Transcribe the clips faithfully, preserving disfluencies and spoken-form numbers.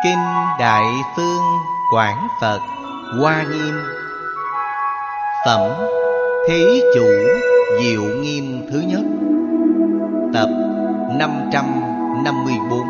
Kinh Đại Phương Quảng Phật Hoa Nghiêm. Phẩm Thí Chủ Diệu Nghiêm thứ nhất. Tập năm trăm năm mươi bốn.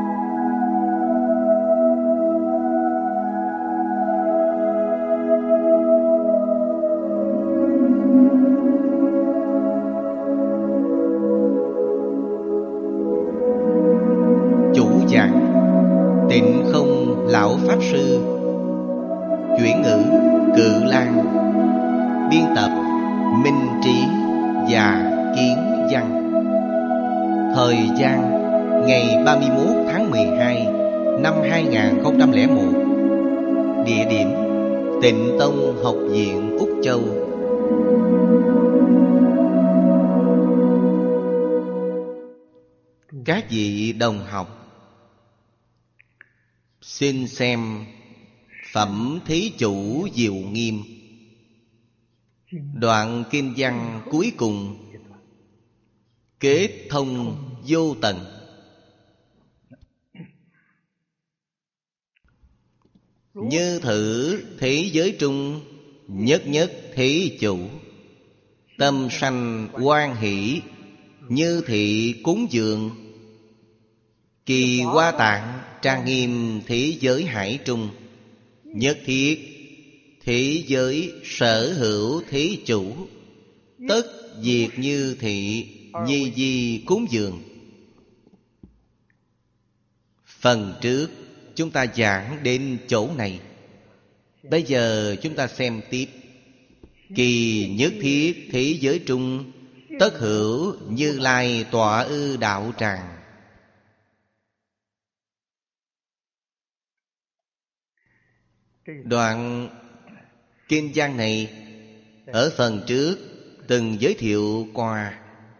Chủ giảng Tịnh Không Lão Pháp Sư. Chuyển ngữ Cự Lan. Biên tập Minh Trí và Kiến Văn. Thời gian ngày ba mươi mốt tháng mười hai năm hai nghìn không trăm lẻ một. Địa điểm Tịnh Tông Học viện Úc Châu. Các vị đồng học, xin xem Phẩm Thí Chủ Diệu Nghiêm, đoạn kinh văn cuối cùng, kết thông vô tận. Như thử thế giới trung, nhất nhất thí chủ, tâm sanh hoan hỷ, như thị cúng dường. Kỳ Hoa Tạng trang nghiêm thế giới hải trung, nhất thiết thế giới sở hữu thí chủ, tất diệt như thị nhi di cúng dường. Phần trước chúng ta giảng đến chỗ này. Bây giờ chúng ta xem tiếp. Kỳ nhất thiết thế giới trung, tất hữu Như Lai tọa ư đạo tràng. Đoạn kinh văn này ở phần trước từng giới thiệu qua.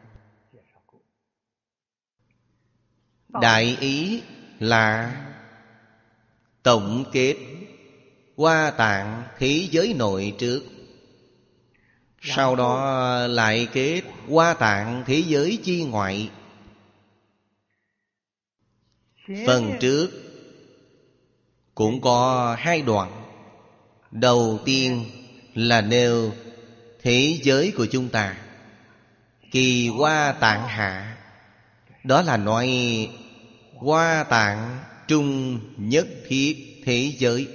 Đại ý là tổng kết Hoa Tạng thế giới nội trước, sau đó lại kết Hoa Tạng thế giới chi ngoại. Phần trước cũng có hai đoạn. Đầu tiên là nêu thế giới của chúng ta, Kỳ Hoa Tạng hạ, đó là nói Hoa Tạng trung nhất thiết thế giới.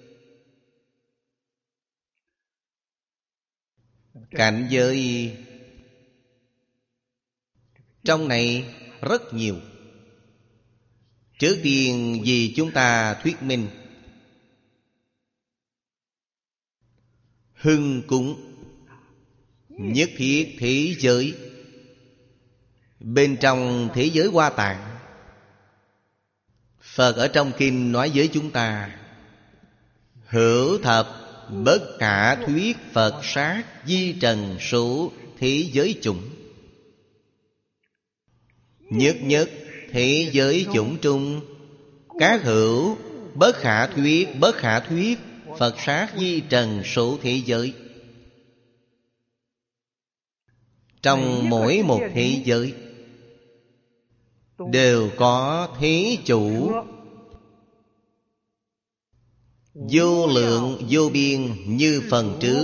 Cảnh giới trong này rất nhiều. Trước tiên vì chúng ta thuyết minh hưng cúng nhất thiết thế giới. Bên trong thế giới Hoa Tạng, Phật ở trong kinh nói với chúng ta: hữu thập bất khả thuyết Phật sát di trần số thế giới chủng. Nhất nhất thế giới chủng trung, các hữu bất khả thuyết bất khả thuyết Phật sát di trần số thế giới. Trong mỗi một thế giới đều có thí chủ vô lượng vô biên. Như phần trước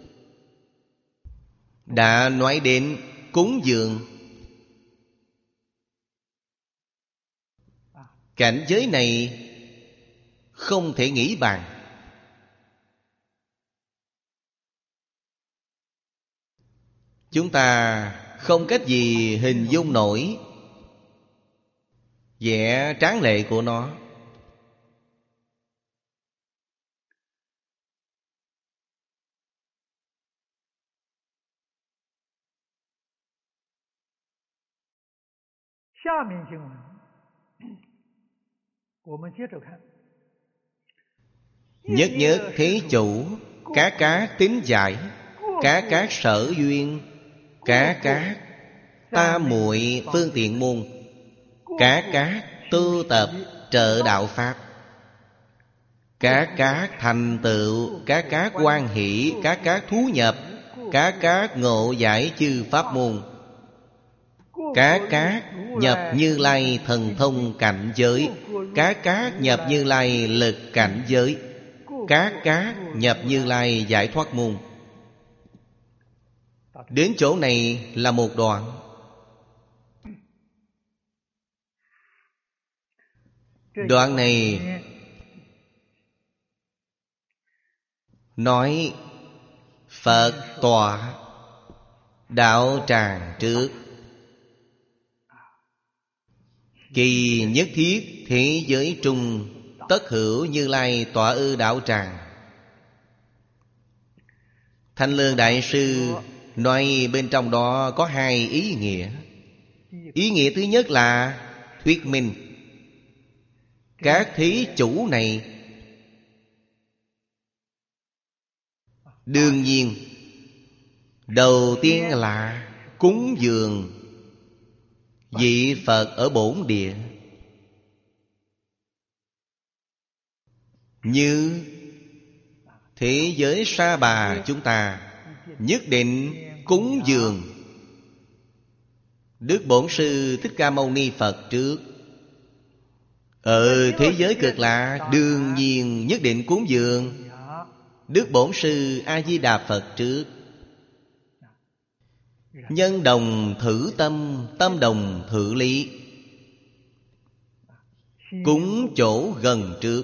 đã nói đến cúng dường. Cảnh giới này không thể nghĩ bàn. Chúng ta không cách gì hình dung nổi vẻ tráng lệ của nó. Nhất nhất thế chủ, các các tín giải, các các sở duyên, các các tam muội phương tiện môn, các các tu tập trợ đạo pháp, các các thành tựu, các các hoan hỷ, các các thú nhập, các các ngộ giải chư pháp môn, Các các nhập Như Lai thần thông cảnh giới, các các nhập Như Lai lực cảnh giới, các các nhập Như Lai giải thoát môn. Đến chỗ này là một đoạn. Đoạn này nói Phật tọa đạo tràng trước, kỳ nhất thiết thế giới trung, tất hữu Như Lai tọa ư đạo tràng. Thanh Lương Đại Sư nói bên trong đó có hai ý nghĩa. Ý nghĩa thứ nhất là thuyết minh các thí chủ này đương nhiên đầu tiên là cúng dường vị Phật ở bổn địa, như thế giới Sa Bà chúng ta nhất định cúng dường Đức Bổn Sư Thích Ca Mâu Ni Phật trước. Ở thế giới Cực Lạc đương nhiên nhất định cúng dường Đức Bổn Sư A Di Đà Phật trước. Nhân đồng thử tâm, tâm đồng thử lý, cúng chỗ gần trước.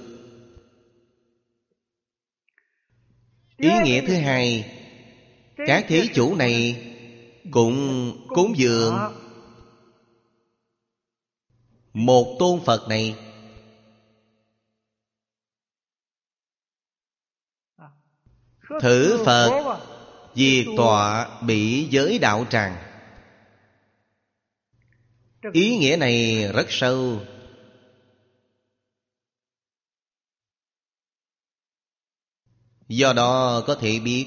Ý nghĩa thứ hai, các thí chủ này cũng cúng dường một tôn Phật này. Thử Phật diệt tọa bị giới đạo tràng. Ý nghĩa này rất sâu. Do đó có thể biết,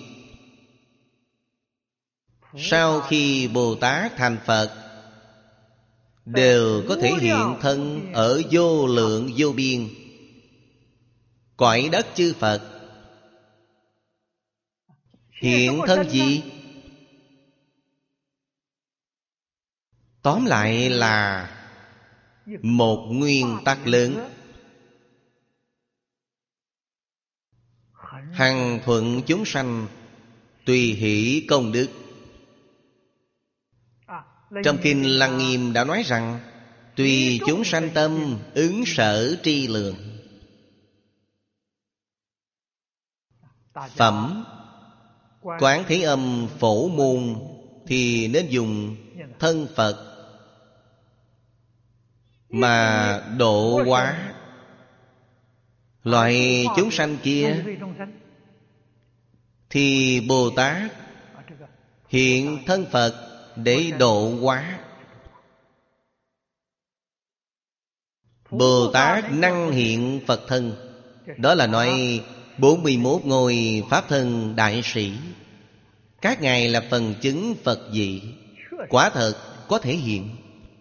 sau khi Bồ Tát thành Phật, đều có thể hiện thân ở vô lượng vô biên cõi đất chư Phật. Hiện thân gì? Tóm lại là một nguyên tắc lớn: hằng thuận chúng sanh, tùy hỷ công đức. Trong Kinh Lăng Nghiêm đã nói rằng tùy chúng sanh tâm, ứng sở tri lượng. Phẩm Quán Thế Âm phổ môn thì nên dùng thân Phật mà độ hóa loại chúng sanh kia, thì Bồ Tát hiện thân Phật để độ hóa. Bồ Tát năng hiện Phật thân, đó là nói bốn mươi mốt ngôi Pháp thân đại sĩ, các ngài là phần chứng Phật vị, quả thật có thể hiện.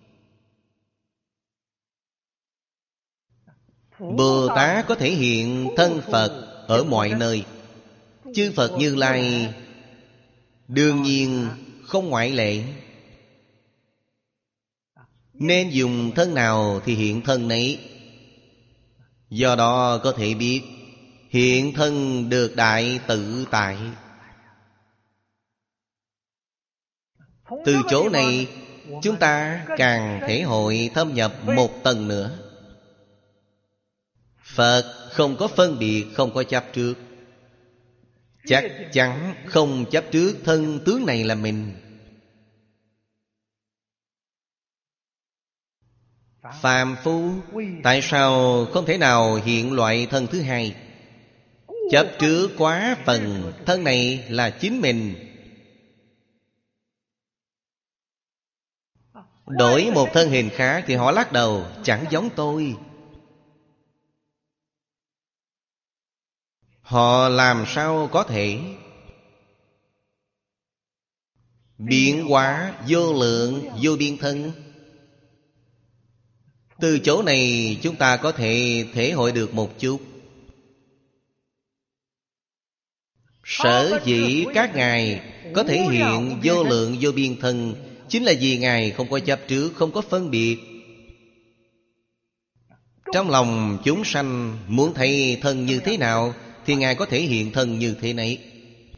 Bồ Tát có thể hiện thân Phật ở mọi nơi. Chư Phật Như Lai đương nhiên không ngoại lệ. Nên dùng thân nào thì hiện thân nấy. Do đó có thể biết hiện thân được đại tự tại. Từ chỗ này chúng ta càng thể hội thâm nhập một tầng nữa. Phật không có phân biệt, không có chấp trước. Chắc chắn không chấp trước thân tướng này là mình. Phàm phu tại sao không thể nào hiện loại thân thứ hai? Chấp trước quá phần thân này là chính mình. Đổi một thân hình khác thì họ lắc đầu, chẳng giống tôi. Họ làm sao có thể? Biến hóa vô lượng vô biên thân. Từ chỗ này chúng ta có thể thể hội được một chút. Sở dĩ các ngài có thể hiện vô lượng vô biên thân chính là vì Ngài không có chấp trước, không có phân biệt. Trong lòng chúng sanh muốn thấy thân như thế nào thì Ngài có thể hiện thân như thế này.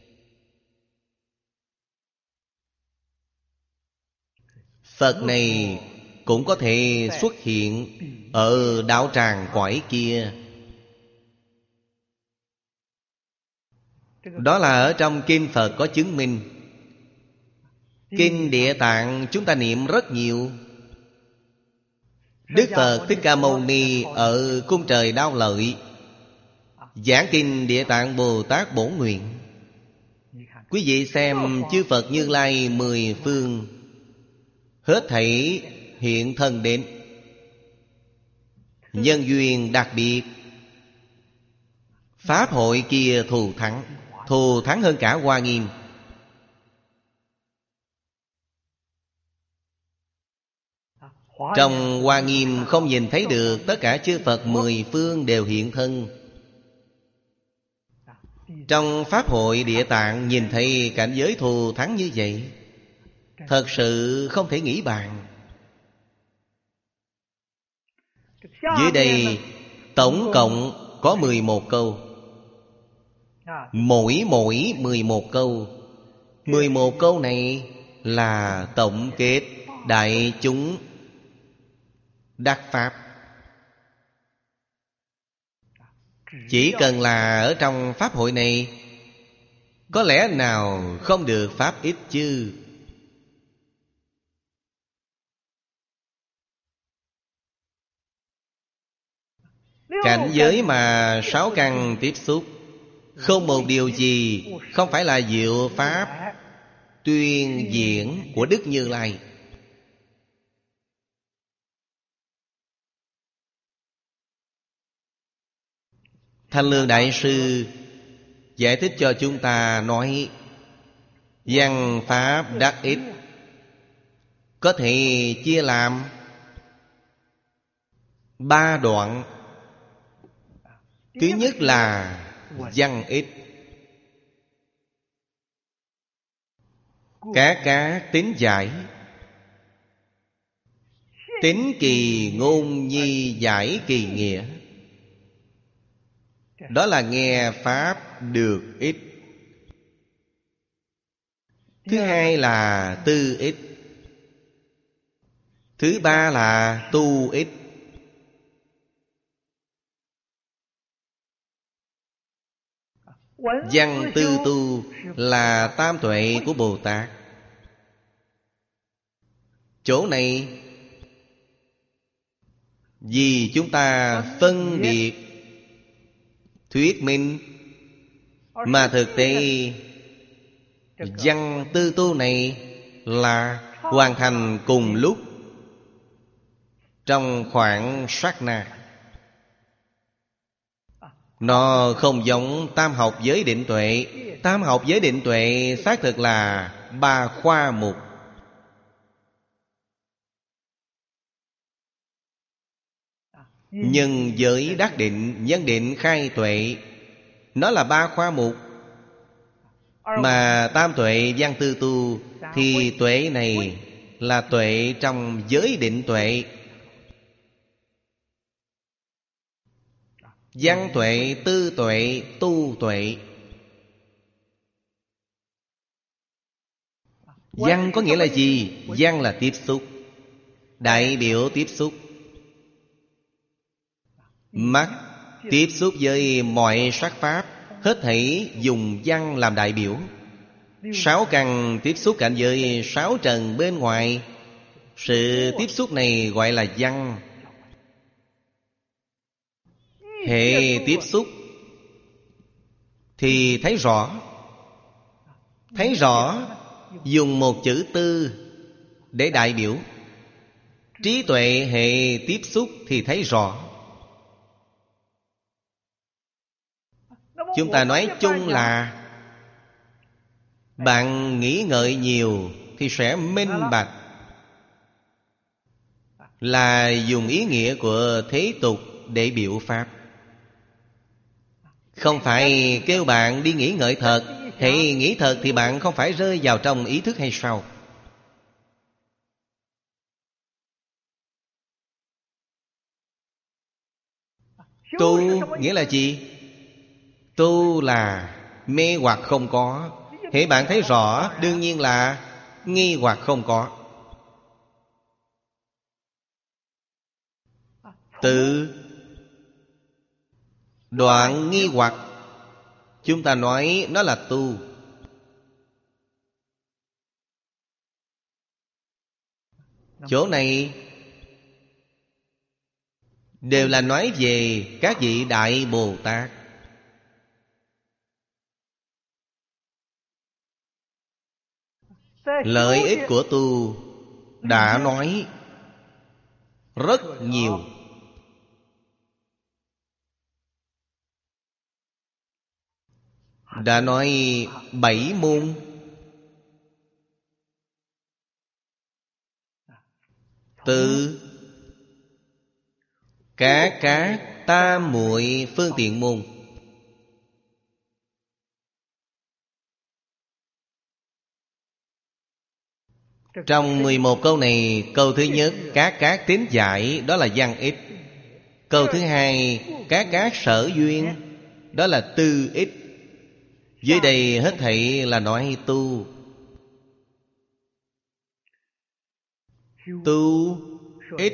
Phật này cũng có thể xuất hiện ở đạo tràng cõi kia. Đó là ở trong Kinh Phật có chứng minh. Kinh Địa Tạng chúng ta niệm rất nhiều. Đức Phật Thích Ca Mâu Ni ở cung trời Đao Lợi giảng Kinh Địa Tạng Bồ Tát Bổn Nguyện. Quý vị xem chư Phật Như Lai mười phương hết thảy hiện thân đến. Nhân duyên đặc biệt, pháp hội kia thù thắng, thù thắng hơn cả Hoa Nghiêm. Trong Hoa Nghiêm không nhìn thấy được tất cả chư Phật mười phương đều hiện thân. Trong Pháp hội Địa Tạng nhìn thấy cảnh giới thù thắng như vậy, thật sự không thể nghĩ bàn. Dưới đây tổng cộng có mười một câu. Mỗi mỗi mười một câu. Mười một câu này là tổng kết đại chúng đắc Pháp. Chỉ cần là ở trong Pháp hội này, có lẽ nào không được Pháp ít chứ? Cảnh giới mà sáu căn tiếp xúc, không một điều gì không phải là diệu Pháp tuyên diễn của Đức Như Lai. Thanh Lương Đại Sư giải thích cho chúng ta nói: văn pháp đắc ích có thể chia làm ba đoạn. Thứ nhất là văn ích. Các các tín giải, tín kỳ ngôn nhi giải kỳ nghĩa. Đó là nghe Pháp được ích. Thứ hai là tư ích. Thứ ba là tu ích. Văn tư tu là tam tuệ của Bồ Tát. Chỗ này vì chúng ta phân biệt thuyết minh, mà thực tế văn tư tu này là hoàn thành cùng lúc, trong khoảng sát na. Nó không giống tam học giới định tuệ. Tam học giới định tuệ xác thực là ba khoa mục. Nhân giới đắc định, nhân định khai tuệ, nó là ba khoa mục. Mà tam tuệ văn tư tu thì tuệ này là tuệ trong giới định tuệ. Văn tuệ, tư tuệ, tu tuệ. Văn có nghĩa là gì? Văn là tiếp xúc, đại biểu tiếp xúc. Mắt tiếp xúc với mọi sắc pháp, hết thảy dùng văn làm đại biểu. Sáu căn tiếp xúc cảnh giới sáu trần bên ngoài. Sự tiếp xúc này gọi là văn. Hệ tiếp xúc thì thấy rõ. Thấy rõ dùng một chữ tư để đại biểu. Trí tuệ hệ tiếp xúc thì thấy rõ. Chúng ta nói chung là bạn nghĩ ngợi nhiều thì sẽ minh bạch, là dùng ý nghĩa của thế tục để biểu pháp. Không phải kêu bạn đi nghĩ ngợi thật. Hễ nghĩ thật thì bạn không phải rơi vào trong ý thức hay sao? Tu nghĩa là gì? Tu là mê hoặc không có. Hễ bạn thấy rõ, đương nhiên là nghi hoặc không có. Từ đoạn nghi hoặc, chúng ta nói nó là tu. Chỗ này đều là nói về các vị Đại Bồ Tát. Lợi ích của tu đã nói rất nhiều. Đã nói bảy môn. Từ các các tam muội phương tiện môn. Trong mười một câu này, câu thứ nhất các các tín giải, đó là văn ích. Câu thứ hai các các sở duyên, đó là tư ích. Dưới đây hết thảy là nói tu. Tu ích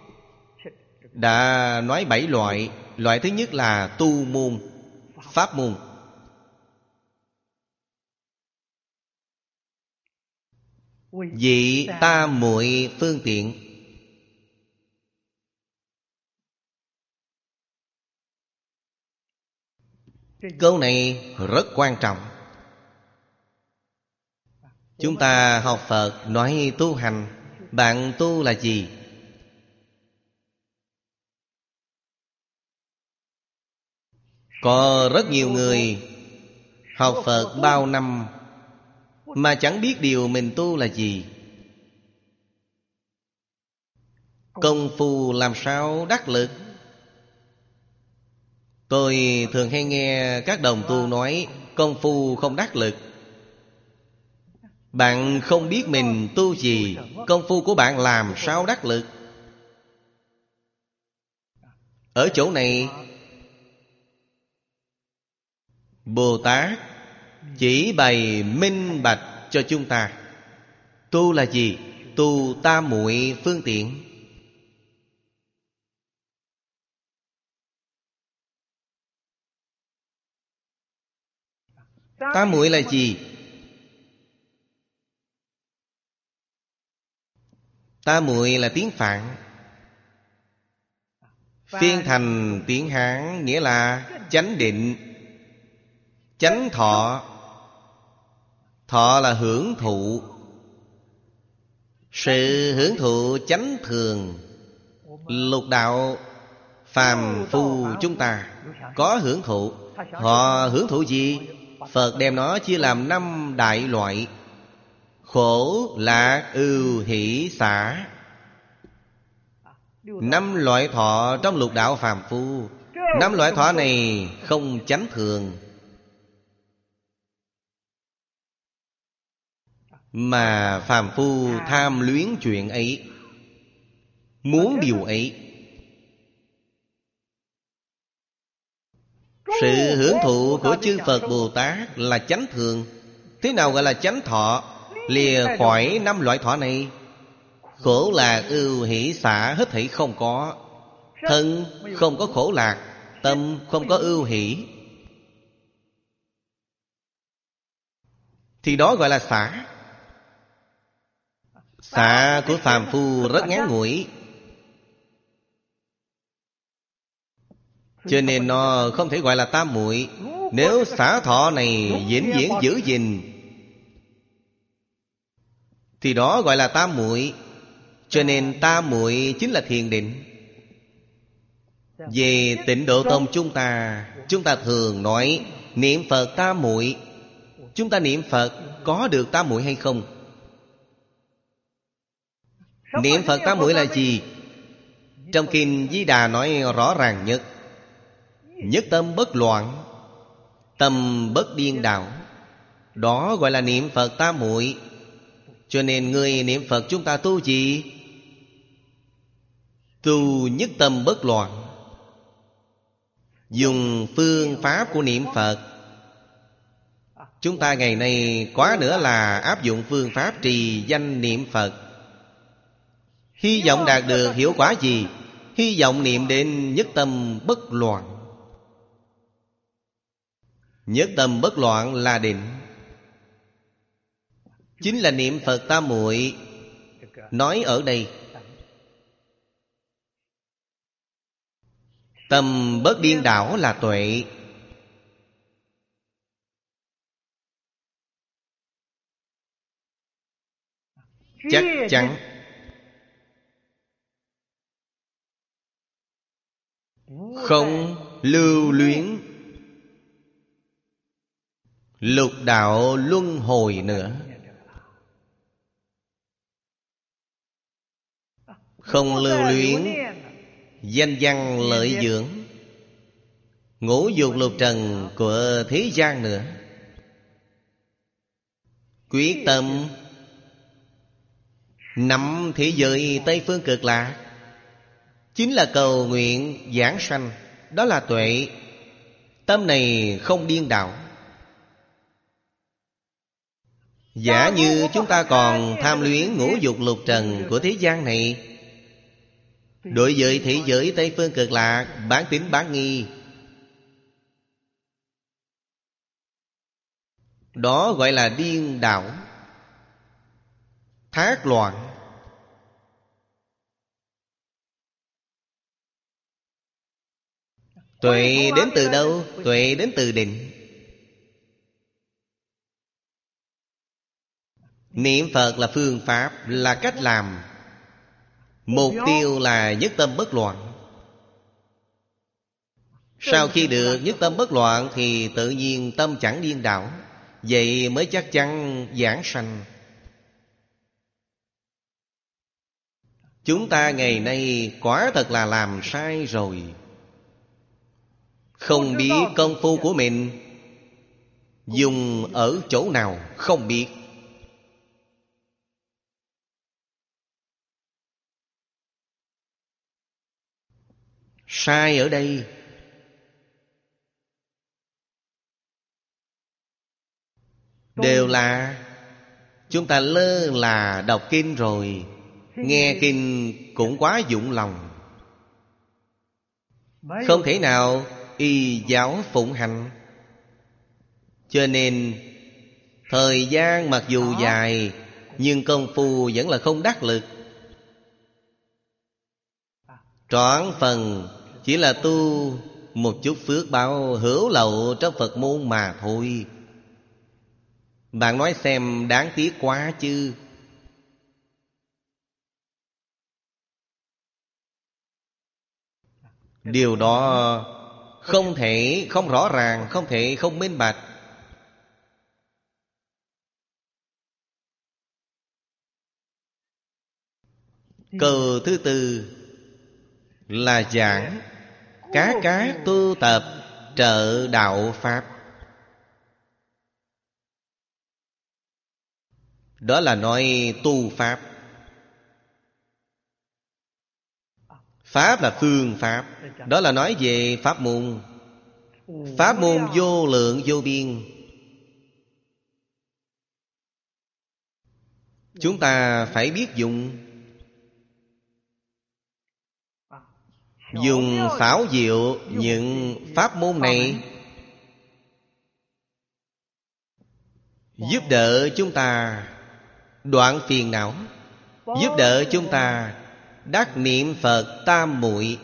đã nói bảy loại. Loại thứ nhất là tu môn, pháp môn. Vị tam muội phương tiện. Câu này rất quan trọng. Chúng ta học Phật nói tu hành. Bạn tu là gì? Có rất nhiều người học Phật bao năm mà chẳng biết điều mình tu là gì. Công phu làm sao đắc lực? Tôi thường hay nghe các đồng tu nói công phu không đắc lực. Bạn không biết mình tu gì, công phu của bạn làm sao đắc lực? Ở chỗ này Bồ Tát chỉ bày minh bạch cho chúng ta. Tu là gì? Tu tam muội phương tiện. Tam muội là gì? Tam muội là tiếng Phạn, phiên thành tiếng Hán nghĩa là chánh định, chánh thọ. Thọ là hưởng thụ. Sự hưởng thụ chánh thường. Lục đạo phàm phu chúng ta có hưởng thụ. Họ hưởng thụ gì? Phật đem nó chia làm năm đại loại: khổ, lạc, ưu, hỷ, xả. Năm loại thọ trong lục đạo phàm phu. Năm loại thọ này không chánh thường, mà phàm phu tham luyến chuyện ấy, muốn điều ấy. Sự hưởng thụ của chư Phật Bồ Tát là chánh thường. Thế nào gọi là chánh thọ? Lìa khỏi năm loại thọ này. Khổ lạc ưu hỷ xả hết thảy không có. Thân không có khổ lạc, tâm không có ưu hỷ, thì đó gọi là xả. Xả của phàm phu rất ngắn ngủi, cho nên nó không thể gọi là tam muội. Nếu xả thọ này vĩnh viễn giữ gìn thì đó gọi là tam muội. Cho nên tam muội chính là thiền định. Về Tịnh Độ Tông chúng ta, chúng ta thường nói niệm Phật tam muội. Chúng ta niệm Phật có được tam muội hay không? Niệm Phật tam muội là gì? Trong Kinh Di Đà nói rõ ràng nhất: nhất tâm bất loạn, tâm bất điên đảo. Đó gọi là niệm Phật tam muội. Cho nên người niệm Phật chúng ta tu gì? Tu nhất tâm bất loạn. dùng phương pháp của niệm Phật. Chúng ta ngày nay quá nữa là áp dụng phương pháp trì danh niệm Phật. Hy vọng đạt được hiệu quả gì? Hy vọng niệm đến nhất tâm bất loạn. Nhất tâm bất loạn là định, chính là niệm Phật tam muội nói ở đây. Tâm bất điên đảo là tuệ. Chắc chắn không lưu luyến lục đạo luân hồi nữa. Không lưu luyến danh văn lợi dưỡng, ngũ dục lục trần của thế gian nữa. Quyết tâm nắm thế giới Tây Phương Cực Lạc, chính là cầu nguyện giảng sanh. Đó là tuệ. Tâm này không điên đảo. Giả như chúng ta còn tham luyến ngũ dục lục trần của thế gian này, đối với thế giới Tây Phương Cực Lạc bán tín bán nghi, đó gọi là điên đảo, thác loạn. Tuệ đến từ đâu? Tuệ đến từ định. Niệm Phật là phương pháp, là cách làm. Mục tiêu là nhất tâm bất loạn. Sau khi được nhất tâm bất loạn thì tự nhiên tâm chẳng điên đảo. Vậy mới chắc chắn giảng sanh. Chúng ta ngày nay quả thật là làm sai rồi. Không biết công phu của mình dùng ở chỗ nào không biết. Sai ở đây đều là chúng ta lơ là đọc kinh rồi, nghe kinh cũng quá dụng lòng, không thể nào y giáo phụng hành. Cho nên thời gian mặc dù dài, nhưng công phu vẫn là không đắc lực. Trọn phần chỉ là tu một chút phước báo hữu lậu trong Phật môn mà thôi. Bạn nói xem đáng tiếc quá chứ. Điều đó không thể không rõ ràng, không thể không minh bạch. Câu thứ tư là giảng các các tu tập trợ đạo Pháp. Đó là nói tu Pháp. Pháp là phương Pháp. Đó là nói về Pháp môn. Pháp môn vô lượng vô biên. Chúng ta phải biết dùng. Dùng xảo diệu những pháp môn này, giúp đỡ chúng ta đoạn phiền não, giúp đỡ chúng ta đắc niệm Phật tam muội,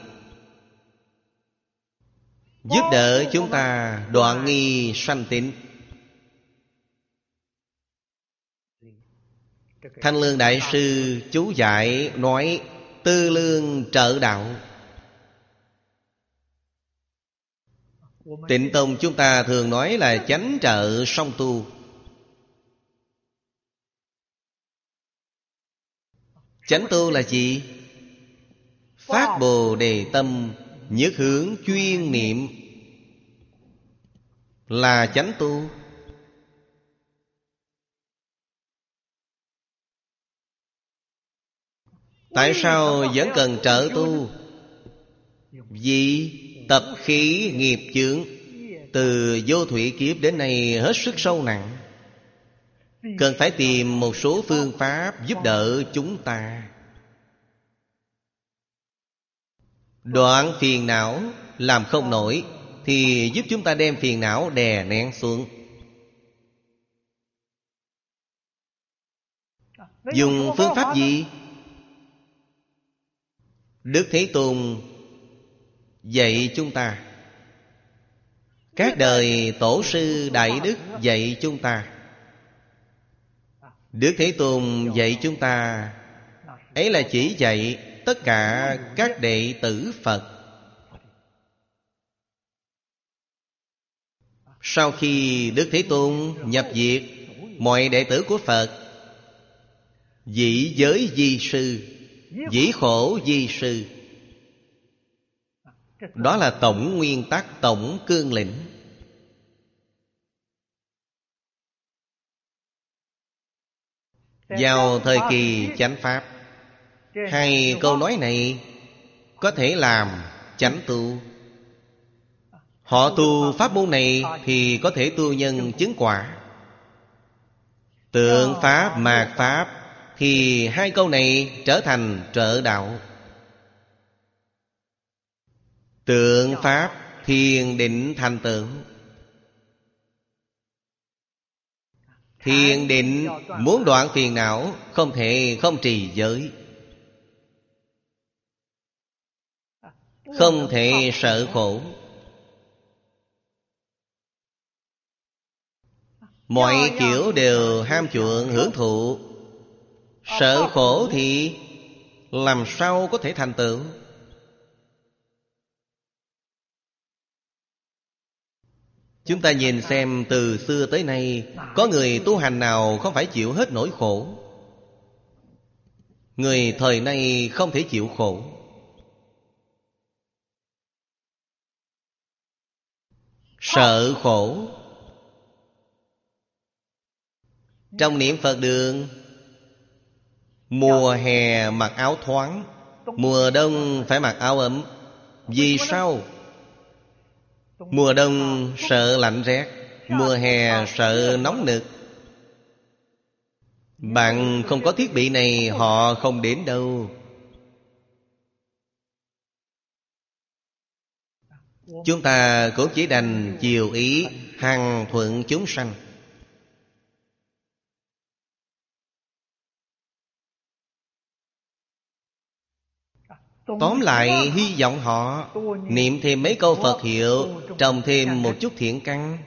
giúp đỡ chúng ta đoạn nghi sanh tịnh. Thanh Lương Đại Sư chú giải nói tư lương trợ đạo. Tịnh Tông chúng ta thường nói là chánh trợ song tu. Chánh tu là gì? Phát Bồ Đề tâm, nhất hướng chuyên niệm là chánh tu. Tại sao vẫn cần trợ tu? Vì Tập khí nghiệp chướng từ vô thủy kiếp đến nay hết sức sâu nặng. Cần phải tìm một số phương pháp giúp đỡ chúng ta đoạn phiền não. Làm không nổi thì giúp chúng ta đem phiền não đè nén xuống. Dùng phương pháp gì? Đức Thế Tôn dạy chúng ta, các đời tổ sư đại đức dạy chúng ta. Đức Thế Tôn dạy chúng ta ấy là chỉ dạy tất cả các đệ tử Phật. Sau khi Đức Thế Tôn nhập diệt, mọi đệ tử của Phật dĩ giới di sư, dĩ khổ di sư. Đó là tổng nguyên tắc, tổng cương lĩnh. Vào thời kỳ chánh pháp, hai câu nói này có thể làm chánh tu. Họ tu pháp môn này thì có thể tu nhân chứng quả. Tượng pháp, mạt pháp thì hai câu này trở thành trợ đạo. Tượng pháp thiền định thành tựu. Thiền định muốn đoạn phiền não, không thể không trì giới, không thể sợ khổ. Mọi kiểu đều ham chuộng hưởng thụ. Sợ khổ thì làm sao có thể thành tựu? Chúng ta nhìn xem từ xưa tới nay, có người tu hành nào không phải chịu hết nỗi khổ? Người thời nay không thể chịu khổ. Sợ khổ. Trong niệm Phật đường, mùa hè mặc áo thoáng, mùa đông phải mặc áo ấm. Vì sao? Mùa đông sợ lạnh rét, mùa hè sợ nóng nực. Bạn không có thiết bị này, họ không đến đâu. Chúng ta cũng chỉ đành chiều ý, hằng thuận chúng sanh. Tóm lại, hy vọng họ niệm thêm mấy câu Phật hiệu, trồng thêm một chút thiện căn,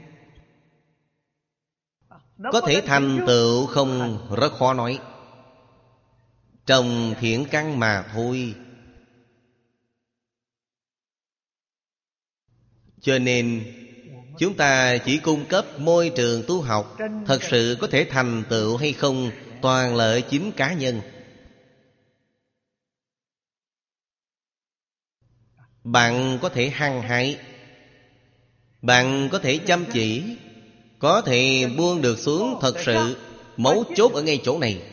có thể thành tựu không rất khó nói. Trồng thiện căn mà thôi. Cho nên chúng ta chỉ cung cấp môi trường tu học. Thật sự có thể thành tựu hay không, toàn lợi chính cá nhân. Bạn có thể hăng hái, bạn có thể chăm chỉ, có thể buông được xuống. Thật sự mấu chốt ở ngay chỗ này.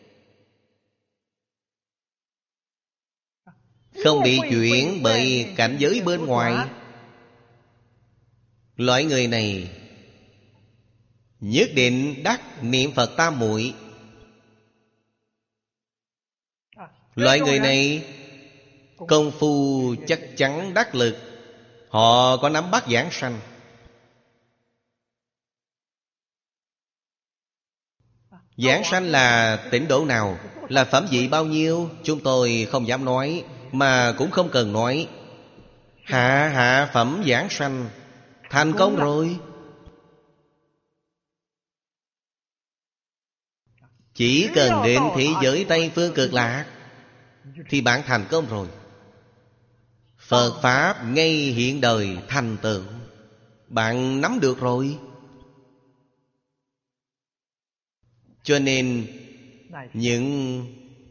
Không bị chuyển bởi cảnh giới bên ngoài. Loại người này nhất định đắc niệm Phật tam muội. Loại người này công phu chắc chắn đắc lực. Họ có nắm bắt giảng sanh. Giảng sanh là tỉnh độ nào, là phẩm vị bao nhiêu, chúng tôi không dám nói, mà cũng không cần nói. Hạ hạ phẩm giảng sanh thành công rồi. Chỉ cần đến thế giới Tây Phương Cực Lạc thì bạn thành công rồi. Phật Pháp ngay hiện đời thành tựu, bạn nắm được rồi. Cho nên những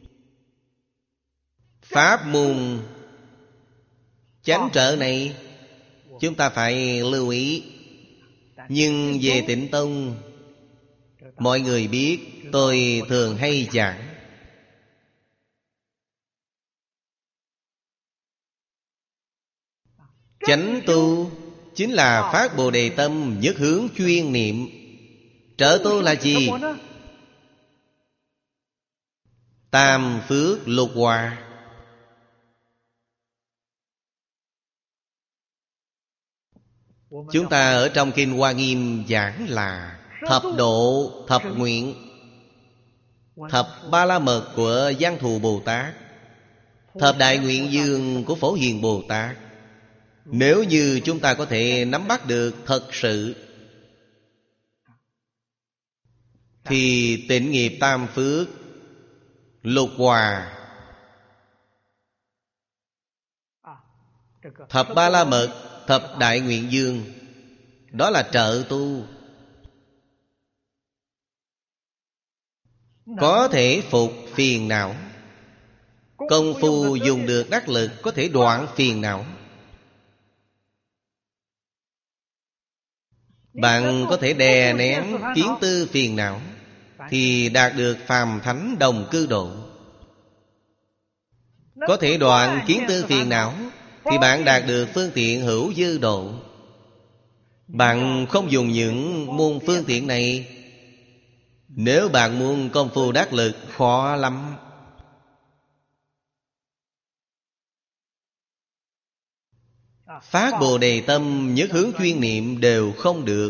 pháp môn chánh trợ này chúng ta phải lưu ý. Nhưng về Tịnh Tông, mọi người biết tôi thường hay giảng. Chánh tu chính là phát Bồ Đề tâm, nhất hướng chuyên niệm. Trợ tu là gì? Tam phước lục hòa. Chúng ta ở trong Kinh Hoa Nghiêm giảng là thập độ, thập nguyện, thập ba la mật của Văn Thù Bồ Tát, thập đại nguyện dương của Phổ Hiền Bồ Tát. Nếu như chúng ta có thể nắm bắt được thật sự, thì tịnh nghiệp tam phước, lục hòa, thập ba la mật, thập đại nguyện dương, đó là trợ tu. Có thể phục phiền não. Công phu dùng được đắc lực, có thể đoạn phiền não. Bạn có thể đè nén kiến tư phiền não, thì đạt được phàm thánh đồng cư độ. Có thể đoạn kiến tư phiền não, thì bạn đạt được phương tiện hữu dư độ. Bạn không dùng những môn phương tiện này, nếu bạn muốn công phu đắc lực khó lắm. Phát Bồ Đề tâm, nhất hướng chuyên niệm đều không được.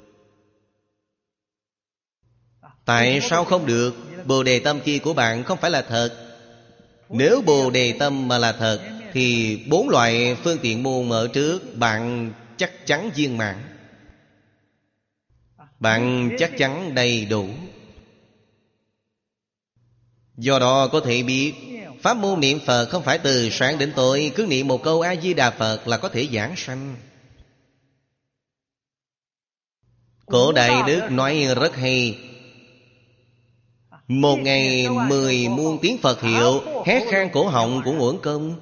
Tại sao không được? Bồ Đề tâm kia của bạn không phải là thật. Nếu Bồ Đề tâm mà là thật, thì bốn loại phương tiện môn ở trước bạn chắc chắn viên mãn. Bạn chắc chắn đầy đủ. Do đó có thể biết, pháp môn niệm Phật không phải từ sáng đến tối cứ niệm một câu A-di-đà Phật là có thể giảng sanh. Cổ Đại Đức nói rất hay: một ngày mười muôn tiếng Phật hiệu, hét khan cổ họng cũng uổng công.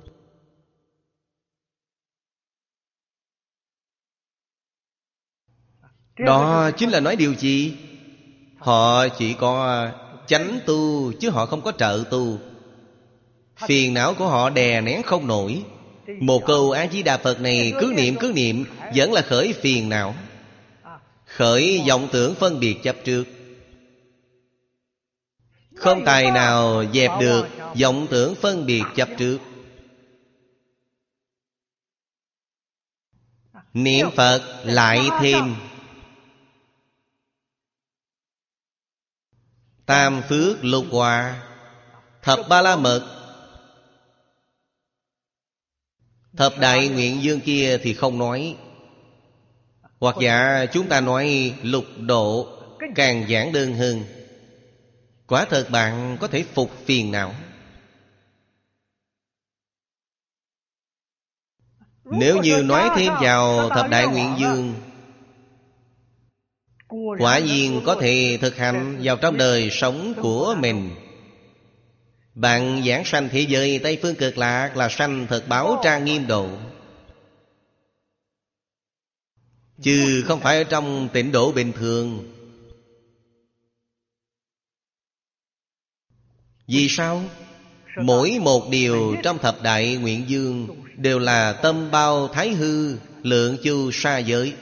Đó chính là nói điều gì? Họ chỉ có chánh tu, chứ họ không có trợ tu. Phiền não của họ đè nén không nổi. Một câu A-di-đà Phật này cứ niệm cứ niệm vẫn là khởi phiền não, khởi vọng tưởng phân biệt chấp trước. Không tài nào dẹp được vọng tưởng phân biệt chấp trước. Niệm Phật lại thêm tam phước lục hòa, thập ba la mật, thập đại nguyện dương kia thì không nói. Hoặc giả chúng ta nói lục độ càng giản đơn hơn. Quả thật bạn có thể phục phiền não. Nếu như nói thêm vào thập đại nguyện dương, quả nhiên có thể thực hành vào trong đời sống của mình. Bạn giảng sanh thế giới Tây Phương Cực Lạc là sanh thật báo trang nghiêm độ, chứ không phải ở trong tịnh độ bình thường. Vì sao? Mỗi một điều trong thập đại nguyện dương đều là tâm bao thái hư, lượng chu sa giới,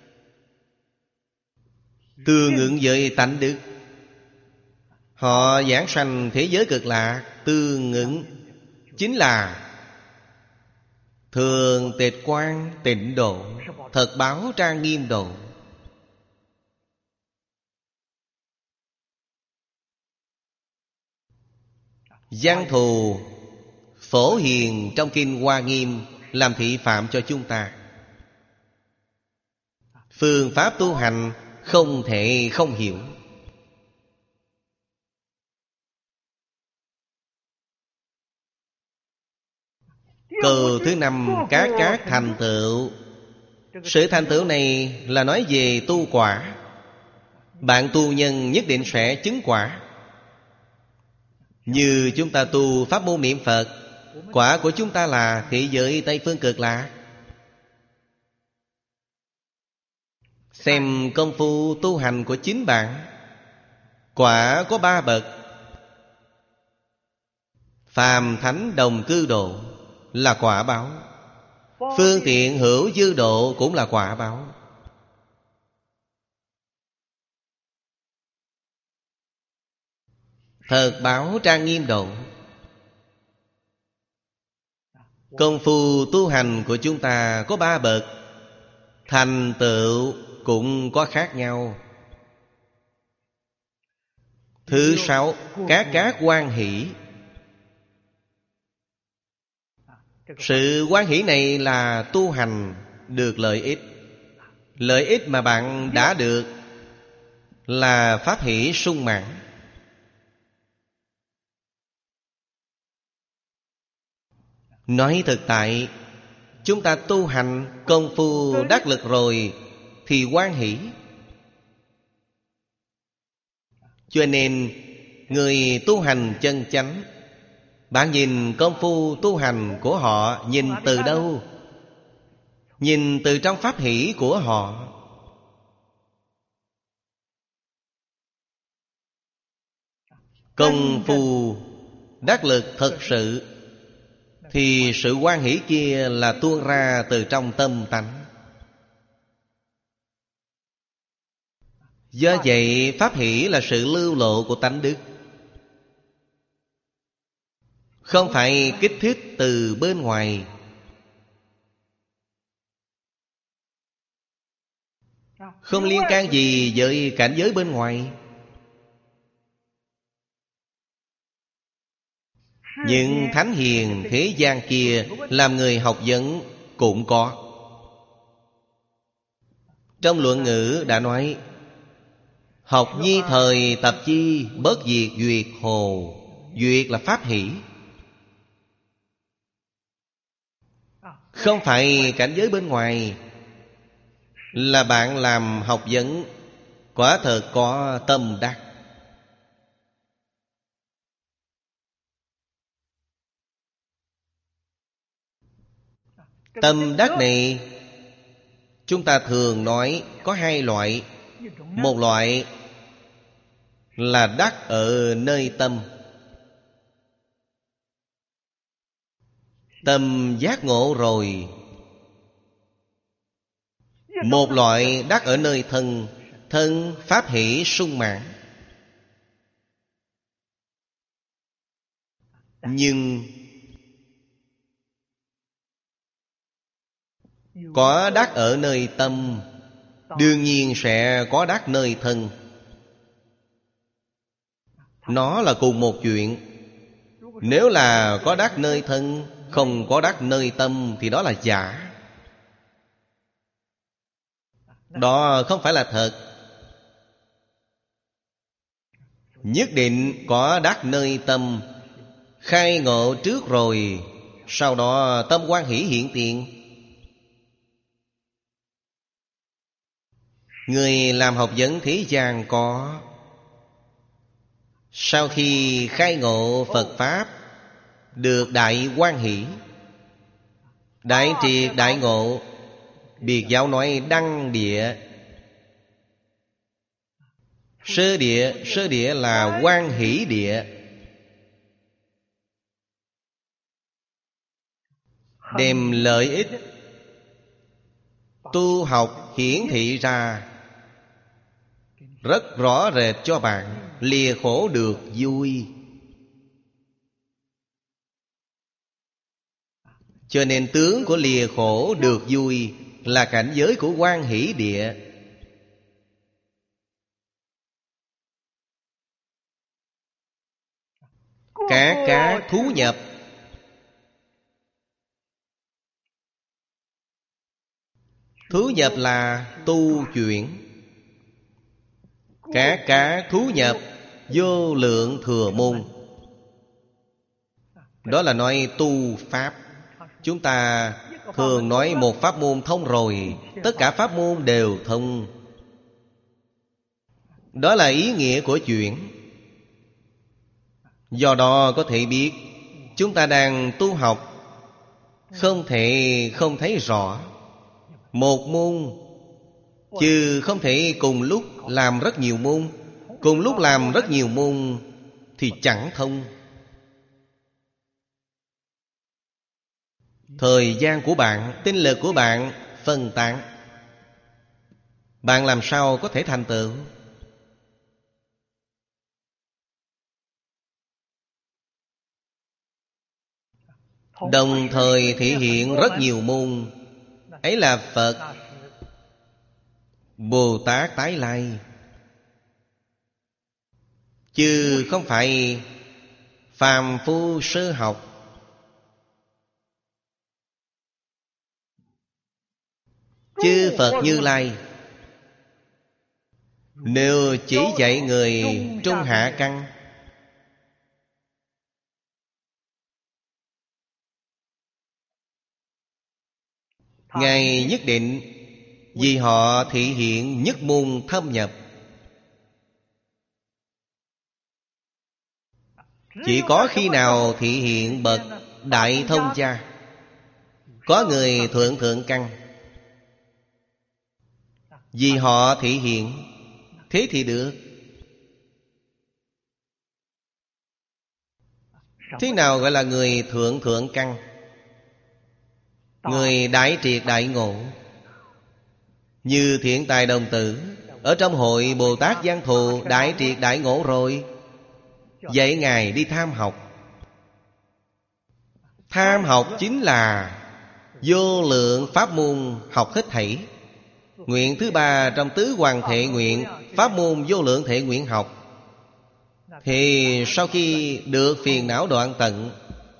tương ứng với tánh đức. Họ giảng sanh thế giới Cực Lạc tương ứng chính là thường tịch quan tịnh độ, thật báo trang nghiêm độ. Văn Thù Phổ Hiền trong Kinh Hoa Nghiêm làm thị phạm cho chúng ta. Phương pháp tu hành không thể không hiểu. Câu thứ năm, các các thành tựu. Sự thành tựu này là nói về tu quả. Bạn tu nhân nhất định sẽ chứng quả. Như chúng ta tu pháp môn niệm Phật, quả của chúng ta là thế giới Tây Phương Cực Lạc. Xem công phu tu hành của chính bạn, quả có ba bậc. Phàm thánh đồng cư độ là quả báo. Phương tiện hữu dư độ cũng là quả báo. Thật báo trang nghiêm độ. Công phu tu hành của chúng ta có ba bậc, thành tựu cũng có khác nhau. Thứ sáu, các các hoan hỷ. Sự hoan hỷ này là tu hành được lợi ích. Lợi ích mà bạn đã được là pháp hỷ sung mãn. Nói thực tại, chúng ta tu hành công phu đắc lực rồi thì hoan hỷ. Cho nên người tu hành chân chánh, bạn nhìn công phu tu hành của họ nhìn từ đâu? Nhìn từ trong pháp hỷ của họ. Công phu đắc lực thật sự thì sự hoan hỷ kia là tuôn ra từ trong tâm tánh. Do vậy pháp hỷ là sự lưu lộ của tánh đức, không phải kích thích từ bên ngoài. Không liên can gì với cảnh giới bên ngoài. Những thánh hiền thế gian kia làm người học vấn cũng có. Trong luận ngữ đã nói: học nhi thời tập chi, bất diệt duyệt hồ. Duyệt là pháp hỷ, không phải cảnh giới bên ngoài. Là bạn làm học vấn quả thật có tâm đắc. Tâm đắc này chúng ta thường nói có hai loại. Một loại là đắc ở nơi tâm, tâm giác ngộ rồi. Một loại đắc ở nơi thân, thân pháp hỷ sung mãn. Nhưng có đắc ở nơi tâm, đương nhiên sẽ có đắc nơi thân. Nó là cùng một chuyện. Nếu là có đắc nơi thân, không có đắc nơi tâm thì đó là giả. Đó không phải là thật. Nhất định có đắc nơi tâm, khai ngộ trước rồi, sau đó tâm hoan hỷ hiện tiền. Người làm học vấn thế gian có. Sau khi khai ngộ Phật Pháp, được đại hoan hỷ, đại triệt đại ngộ. Biệt giáo nói đăng địa. Sơ địa, sơ địa là hoan hỷ địa. Đem lợi ích tu học hiển thị ra rất rõ rệt cho bạn. Lìa khổ được vui. Cho nên tướng của lìa khổ được vui là cảnh giới của hoan hỷ địa. Các cá thú nhập. Thú nhập là tu chuyển. Các cá thú nhập vô lượng thừa môn. Đó là nói tu pháp. Chúng ta thường nói một pháp môn thông rồi, tất cả pháp môn đều thông. Đó là ý nghĩa của chuyện. Do đó có thể biết chúng ta đang tu học không thể không thấy rõ. Một môn chứ không thể cùng lúc làm rất nhiều môn. Cùng lúc làm rất nhiều môn thì chẳng thông. Thời gian của bạn, tinh lực của bạn phân tán, bạn làm sao có thể thành tựu? Đồng thời thể hiện rất nhiều môn. Ấy là Phật, Bồ Tát tái lai, chứ không phải phàm phu sơ học. Chư Phật Như Lai nếu chỉ dạy người trung hạ căn, Ngài nhất định vì họ thể hiện nhất môn thâm nhập. Chỉ có khi nào thể hiện bậc đại thông gia, có người thượng thượng căn, vì họ thể hiện, thế thì được. Thế nào gọi là người thượng thượng căn? Người đại triệt đại ngộ. Như Thiện Tài Đồng Tử ở trong hội Bồ Tát Giang Thù đại triệt đại ngộ rồi, dạy Ngài đi tham học. Tham học chính là vô lượng pháp môn học hết thảy. Nguyện thứ ba trong tứ hoàng thệ nguyện, pháp môn vô lượng thệ nguyện học. Thì sau khi được phiền não đoạn tận,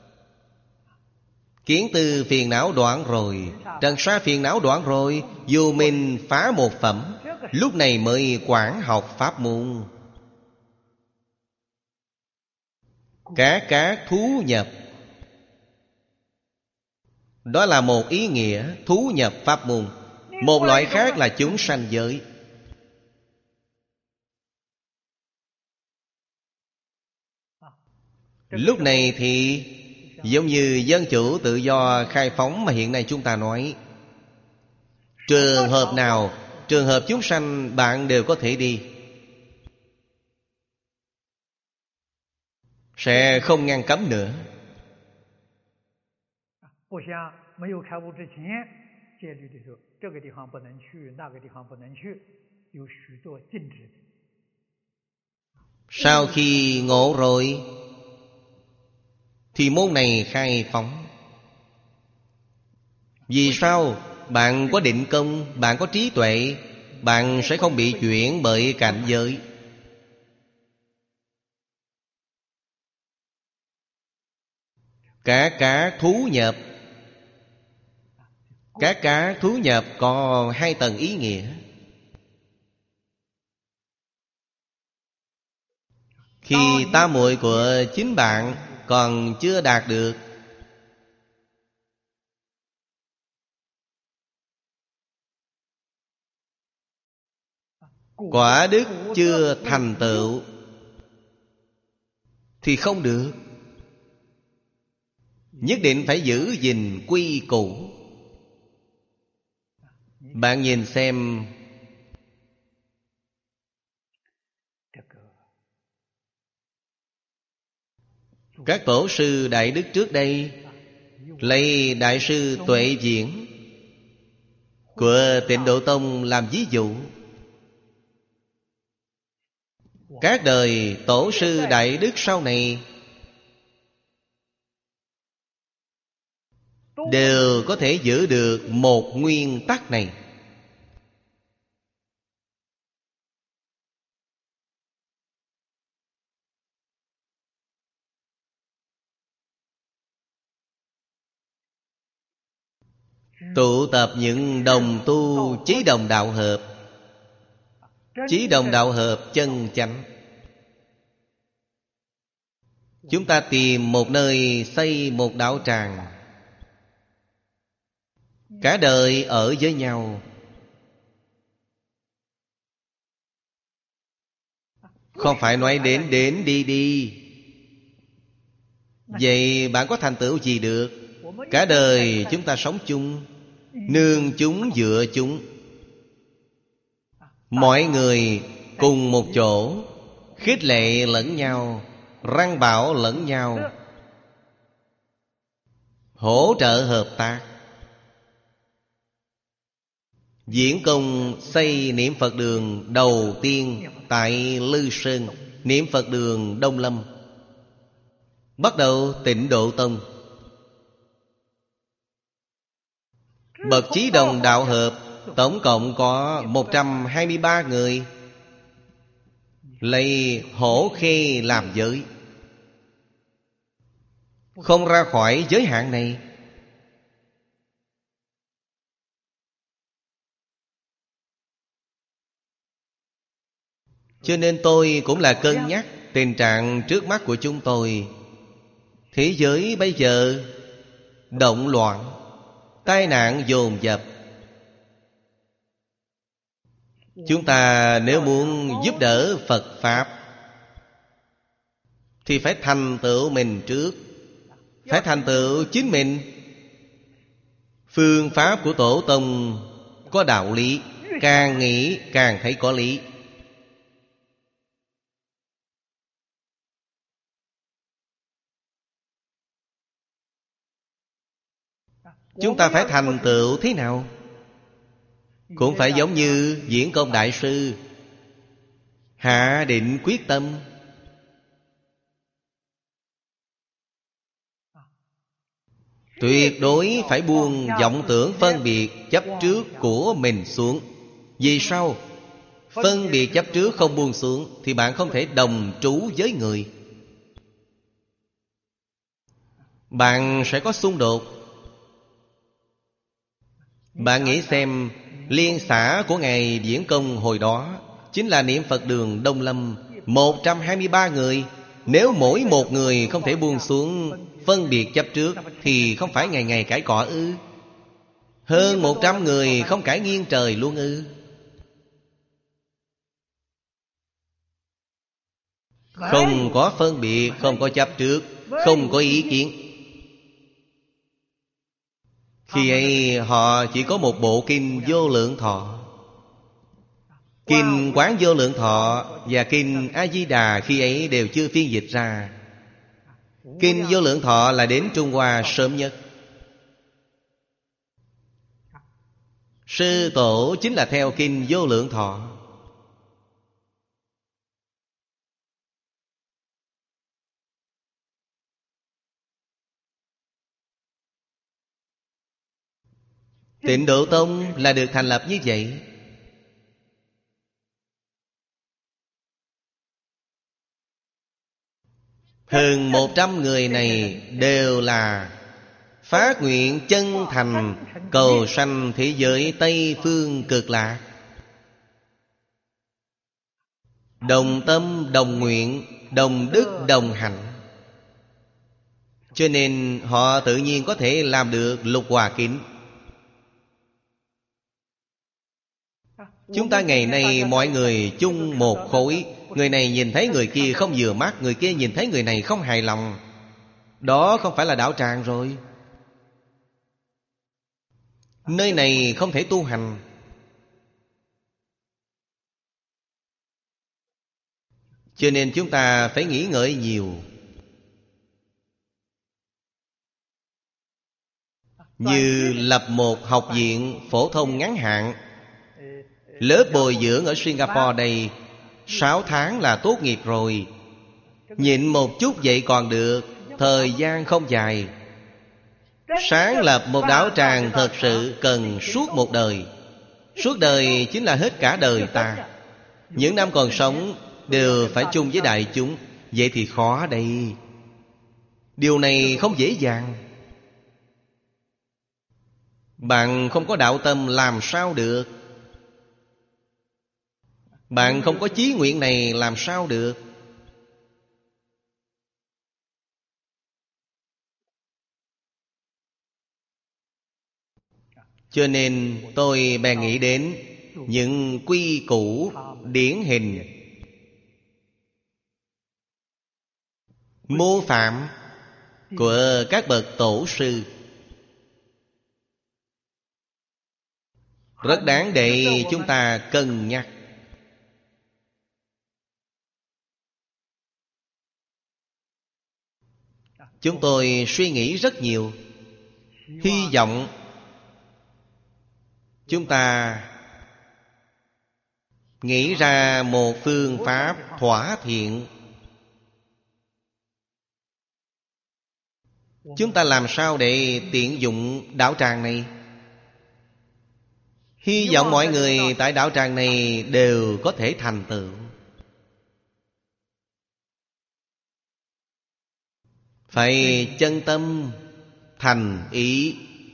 kiến tư phiền não đoạn rồi, trần sa phiền não đoạn rồi, dù mình phá một phẩm, lúc này mới quảng học pháp môn. Các các thú nhập, đó là một ý nghĩa. Thú nhập pháp môn. Một loại khác là chúng sanh giới. Lúc này thì giống như dân chủ tự do khai phóng mà hiện nay chúng ta nói. Trường hợp nào, trường hợp chúng sanh bạn đều có thể đi, sẽ không ngăn cấm nữa. Sau khi ngộ rồi thì môn này khai phóng. Vì sao? Bạn có định công, bạn có trí tuệ, bạn sẽ không bị chuyển bởi cảnh giới. Cả cá thú nhập. Các cá thú nhập có hai tầng ý nghĩa. Khi tam muội của chính bạn còn chưa đạt được, quả đức chưa thành tựu, thì không được. Nhất định phải giữ gìn quy củ. Bạn nhìn xem, các tổ sư đại đức trước đây, lấy Đại sư Tuệ Diễn của Tịnh Độ Tông làm ví dụ. Các đời tổ sư đại đức sau này đều có thể giữ được một nguyên tắc này. Tụ tập những đồng tu chí đồng đạo hợp. Chí đồng đạo hợp chân chánh. Chúng ta tìm một nơi xây một đạo tràng, cả đời ở với nhau, không phải nói đến đến đi đi. Vậy bạn có thành tựu gì được? Cả đời chúng ta sống chung, nương chúng dựa chúng, mọi người cùng một chỗ, khích lệ lẫn nhau, răng bảo lẫn nhau, hỗ trợ hợp tác. Diễn Công xây niệm Phật đường đầu tiên tại Lư Sơn, niệm Phật đường Đông Lâm. Bắt đầu Tịnh Độ Tông. Bậc Chí Đồng đạo hợp, tổng cộng có một trăm hai mươi ba người, lấy Hổ Khê làm giới, không ra khỏi giới hạn này. Cho nên tôi cũng là cân nhắc tình trạng trước mắt của chúng tôi. Thế giới bây giờ động loạn, tai nạn dồn dập. Chúng ta nếu muốn giúp đỡ Phật Pháp thì phải thành tựu mình trước, phải thành tựu chính mình. Phương pháp của Tổ Tông có đạo lý, càng nghĩ càng thấy có lý. Chúng ta phải thành tựu thế nào? Cũng phải giống như Diễn Công Đại Sư, hạ định quyết tâm, tuyệt đối phải buông vọng tưởng phân biệt chấp trước của mình xuống. Vì sao? Phân biệt chấp trước không buông xuống thì bạn không thể đồng trú với người, bạn sẽ có xung đột. Bạn nghĩ xem, liên xã của Ngài Diễn Công hồi đó chính là niệm Phật đường Đông Lâm, một trăm hai mươi ba người. Nếu mỗi một người không thể buông xuống phân biệt chấp trước thì không phải ngày ngày cãi cọ ư? Hơn một trăm người không cãi nghiêng trời luôn ư? Không có phân biệt, không có chấp trước, không có ý kiến. Khi ấy họ chỉ có một bộ Kinh Vô Lượng Thọ. Kinh Quán Vô Lượng Thọ và Kinh A-di-đà khi ấy đều chưa phiên dịch ra. Kinh Vô Lượng Thọ là đến Trung Hoa sớm nhất. Sư tổ chính là theo Kinh Vô Lượng Thọ. Tịnh Độ Tông là được thành lập như vậy. Hơn một trăm người này đều là phát nguyện chân thành cầu sanh thế giới Tây Phương Cực Lạc. Đồng tâm, đồng nguyện, đồng đức, đồng hạnh. Cho nên họ tự nhiên có thể làm được Lục Hòa Kính. Chúng ta ngày nay mọi người chung một khối. Người này nhìn thấy người kia không vừa mắt, người kia nhìn thấy người này không hài lòng. Đó không phải là đạo tràng rồi. Nơi này không thể tu hành. Cho nên chúng ta phải nghĩ ngợi nhiều. Như lập một học viện phổ thông ngắn hạn. Lớp bồi dưỡng ở Singapore đây sáu tháng là tốt nghiệp rồi. Nhịn một chút vậy còn được, thời gian không dài. Sáng lập một đạo tràng thật sự cần suốt một đời. Suốt đời chính là hết cả đời ta. Những năm còn sống đều phải chung với đại chúng. Vậy thì khó đây. Điều này không dễ dàng. Bạn không có đạo tâm làm sao được. Bạn không có chí nguyện này làm sao được. Cho nên tôi bèn nghĩ đến những quy củ điển hình, mô phạm của các bậc tổ sư, rất đáng để chúng ta cân nhắc. Chúng tôi suy nghĩ rất nhiều. Hy vọng chúng ta nghĩ ra một phương pháp thỏa thiện. Chúng ta làm sao để tiện dụng đạo tràng này? Hy vọng mọi người tại đạo tràng này đều có thể thành tựu. Phải chân tâm thành ý.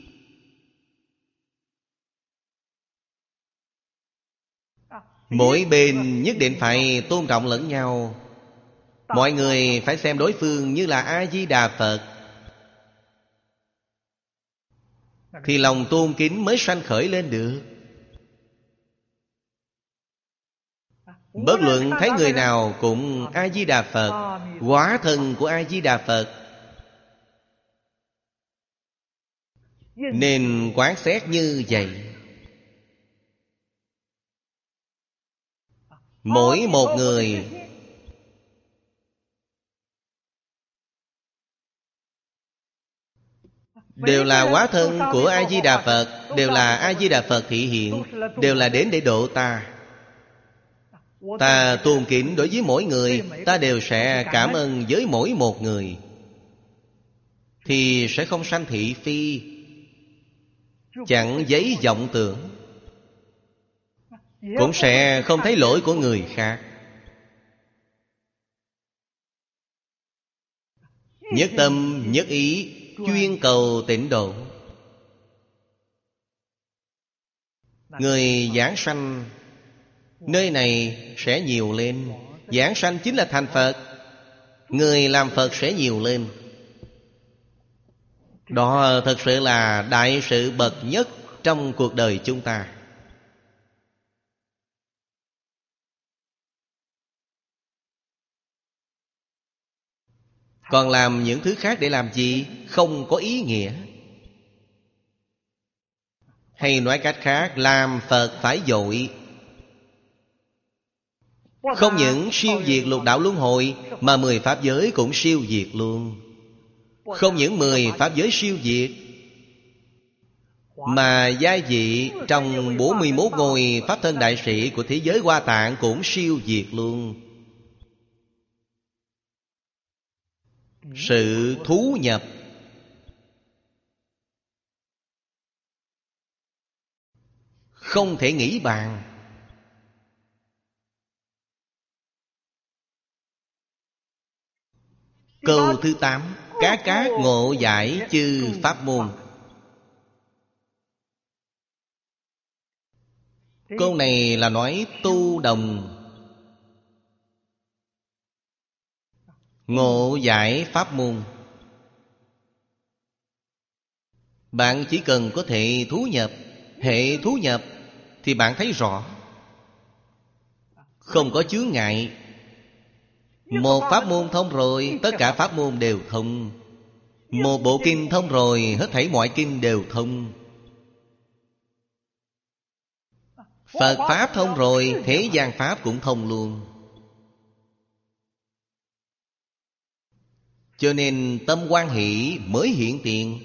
Mỗi bên nhất định phải tôn trọng lẫn nhau. Mọi người phải xem đối phương như là A-di-đà Phật, thì lòng tôn kính mới sanh khởi lên được. Bất luận thấy người nào cũng A-di-đà Phật, hóa thân của A-di-đà Phật, nên quán xét như vậy. Mỗi một người đều là hóa thân của A-di-đà Phật, đều là A-di-đà Phật thị hiện, đều là đến để độ ta. Ta tôn kính đối với mỗi người, ta đều sẽ cảm ơn với mỗi một người, thì sẽ không sanh thị phi, chẳng giấy vọng tưởng, cũng sẽ không thấy lỗi của người khác. Nhất tâm nhất ý, chuyên cầu tịnh độ. Người giảng sanh nơi này sẽ nhiều lên. Giảng sanh chính là thành Phật, người làm Phật sẽ nhiều lên. Đó thật sự là đại sự bậc nhất trong cuộc đời chúng ta. Còn làm những thứ khác để làm gì? Không có ý nghĩa. Hay nói cách khác, làm Phật phải vội. Không những siêu diệt lục đạo luân hồi, mà mười pháp giới cũng siêu diệt luôn. Không những mười pháp giới siêu diệt, mà giai vị trong bốn mươi mốt ngôi Pháp thân đại sĩ của thế giới Hoa Tạng cũng siêu diệt luôn. Sự thú nhập không thể nghĩ bàn. Câu thứ tám: Cá cát ngộ giải chư pháp môn. Câu này là nói tu đồng ngộ giải pháp môn. Bạn chỉ cần có thể thú nhập, hệ thú nhập, thì bạn thấy rõ, không có chướng ngại. Một pháp môn thông rồi, tất cả pháp môn đều thông. Một bộ kinh thông rồi, hết thảy mọi kinh đều thông. Phật pháp thông rồi, thế gian pháp cũng thông luôn. Cho nên tâm hoan hỷ mới hiện tiền.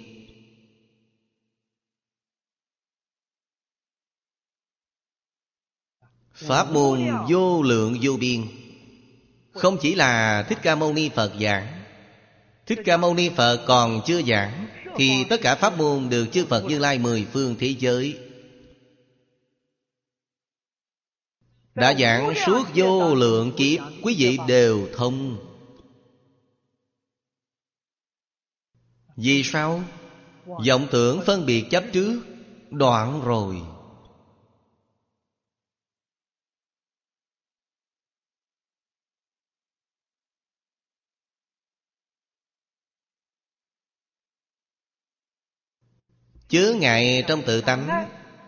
Pháp môn vô lượng vô biên. Không chỉ là Thích Ca Mâu Ni Phật giảng. Thích Ca Mâu Ni Phật còn chưa giảng, thì tất cả pháp môn được chư Phật Như Lai mười phương thế giới đã giảng suốt vô lượng kiếp, quý vị đều thông. Vì sao? Vọng tưởng phân biệt chấp trước đoạn rồi. Chướng ngại trong tự tánh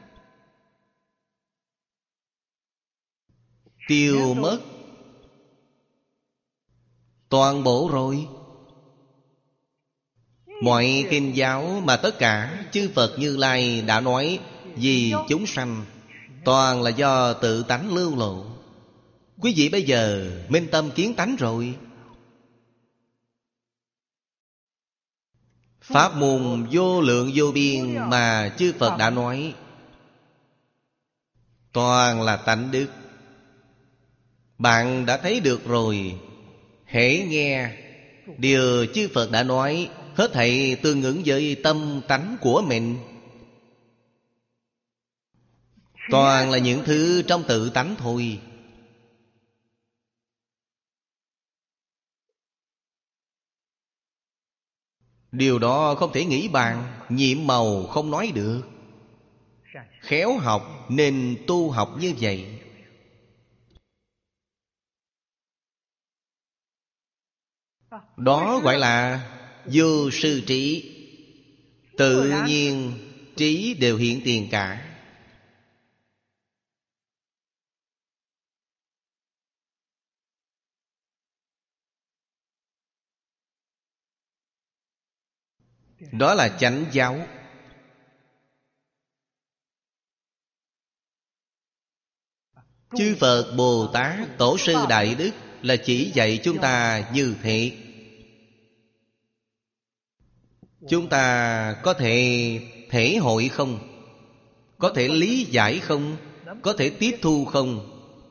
tiêu mất toàn bộ rồi. Mọi kinh giáo mà tất cả chư Phật Như Lai đã nói vì chúng sanh, toàn là do tự tánh lưu lộ. Quý vị bây giờ minh tâm kiến tánh rồi. Pháp môn vô lượng vô biên mà chư Phật đã nói, toàn là tánh đức. Bạn đã thấy được rồi. Hễ nghe điều chư Phật đã nói, hết thảy tương ứng với tâm tánh của mình. Toàn là những thứ trong tự tánh thôi. Điều đó không thể nghĩ bàn, nhiệm màu không nói được. Khéo học nên tu học như vậy. Đó gọi là vô sư trí. Tự nhiên trí đều hiện tiền cả. Đó là chánh giáo. Chư Phật Bồ Tát Tổ sư Đại Đức là chỉ dạy chúng ta như thế. Chúng ta có thể thể hội không? Có thể lý giải không? Có thể tiếp thu không?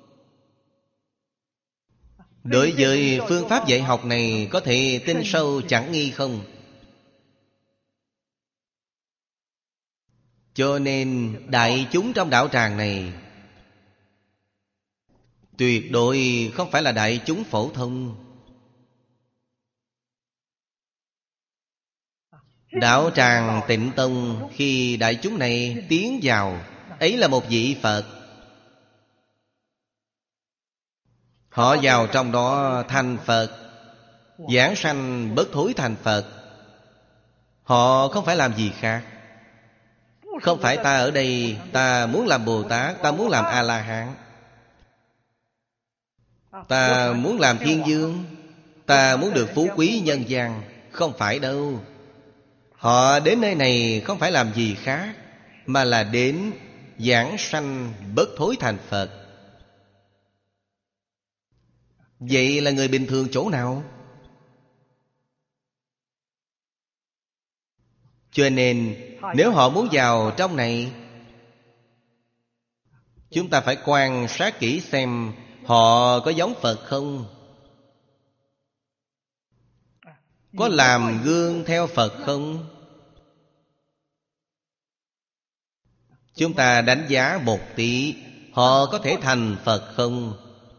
Đối với phương pháp dạy học này có thể tin sâu chẳng nghi không? Cho nên đại chúng trong đạo tràng này tuyệt đối không phải là đại chúng phổ thông. Đạo tràng Tịnh Tông khi đại chúng này tiến vào, ấy là một vị Phật. Họ vào trong đó thành Phật, giảng sanh bất thối thành Phật. Họ không phải làm gì khác. Không phải ta ở đây, ta muốn làm Bồ Tát, ta muốn làm A-la-hán, ta muốn làm thiên vương, ta muốn được phú quý nhân gian. Không phải đâu. Họ đến nơi này không phải làm gì khác, mà là đến giảng sanh bất thối thành Phật. Vậy là người bình thường chỗ nào? Cho nên nếu họ muốn vào trong này, chúng ta phải quan sát kỹ xem họ có giống Phật không? Có làm gương theo Phật không? Chúng ta đánh giá một tí, họ có thể thành Phật không?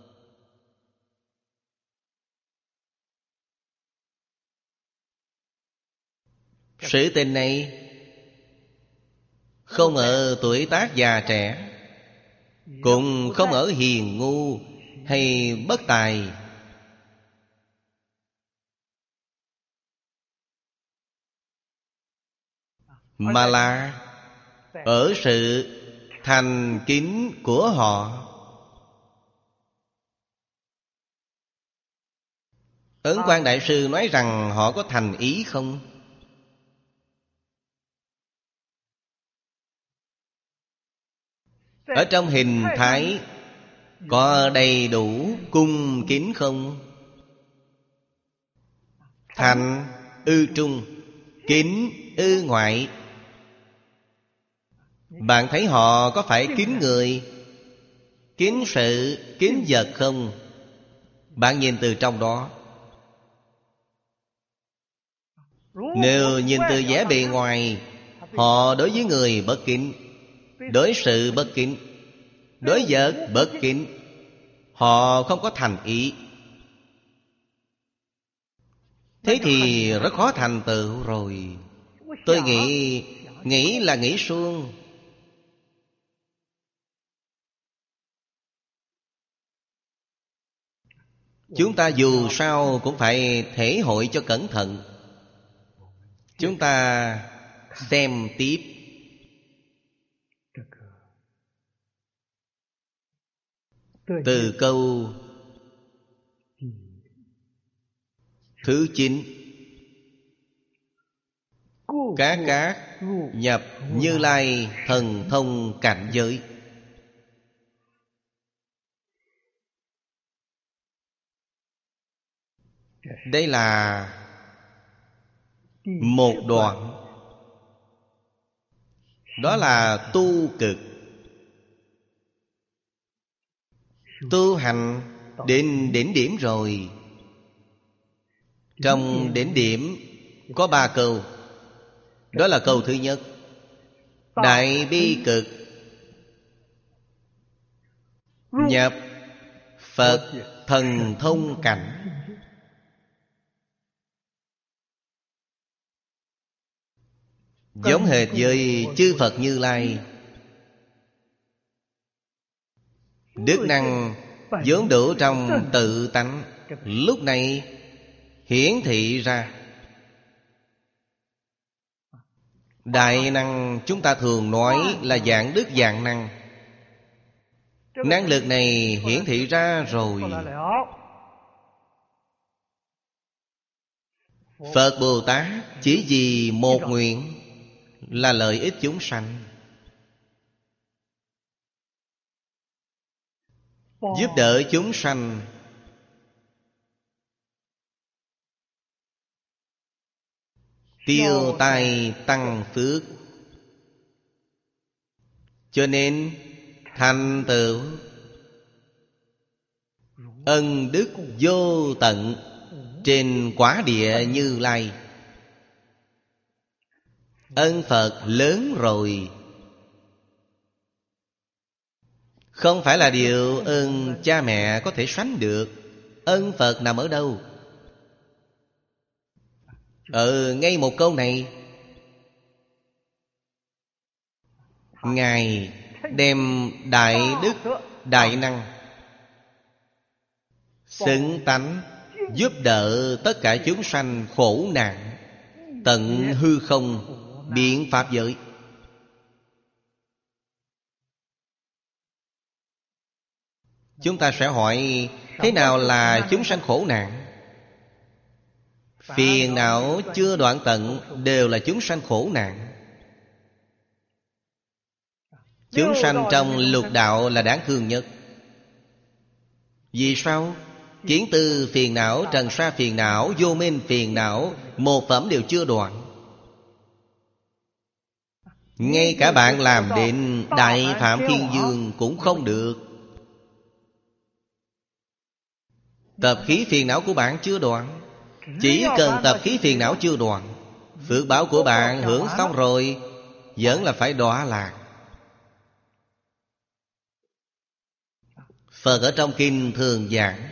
Sự tình này không ở tuổi tác già trẻ, cũng không ở hiền ngu hay bất tài, mà là ở sự thành kính của họ. Ấn Quang Đại Sư nói rằng họ có thành ý không? Ở trong hình thái có đầy đủ cung kính không? Thành ư trung, kính ư ngoại. Bạn thấy họ có phải kính người, kính sự, kính vật không? Bạn nhìn từ trong đó. Nếu nhìn từ vẻ bề ngoài, họ đối với người bất kính, đối sự bất kính, đối vật bất kính, họ không có thành ý. Thế thì rất khó thành tựu rồi. Tôi nghĩ, nghĩ là nghĩ suông. Chúng ta dù sao cũng phải thể hội cho cẩn thận. Chúng ta xem tiếp. Từ câu thứ chín: Các các nhập Như Lai thần thông cảnh giới. Đây là một đoạn. Đó là tu cực. Tu hành đến đỉnh điểm rồi. Trong đỉnh điểm có ba câu. Đó là câu thứ nhất: đại bi cực, nhập Phật thần thông cảnh. Giống hệt với chư Phật Như Lai. Đức năng vốn đủ trong tự tánh, lúc này hiển thị ra. Đại năng chúng ta thường nói là dạng đức dạng năng. Năng lực này hiển thị ra rồi. Phật Bồ Tát chỉ vì một nguyện là lợi ích chúng sanh, giúp đỡ chúng sanh, tiêu tai tăng phước. Cho nên thành tựu ân đức vô tận trên quả địa Như Lai. Ân Phật lớn rồi, không phải là điều ơn cha mẹ có thể sánh được. Ân Phật nằm ở đâu? Ở ngay một câu này, Ngài đem đại đức, đại năng, xứng tánh giúp đỡ tất cả chúng sanh khổ nạn, tận hư không biện pháp giới. Chúng ta sẽ hỏi, thế nào là chúng sanh khổ nạn? Phiền não chưa đoạn tận đều là chúng sanh khổ nạn. Chúng sanh trong lục đạo là đáng thương nhất. Vì sao? Kiến tư phiền não, trần sa phiền não, vô minh phiền não, một phẩm đều chưa đoạn. Ngay cả bạn làm đến Đại Phạm Thiên Dương cũng không được. Tập khí phiền não của bạn chưa đoạn. Chỉ cần tập khí phiền não chưa đoạn, phước báo của bạn hưởng xong rồi, vẫn là phải đọa lạc. Phật ở trong kinh thường giảng,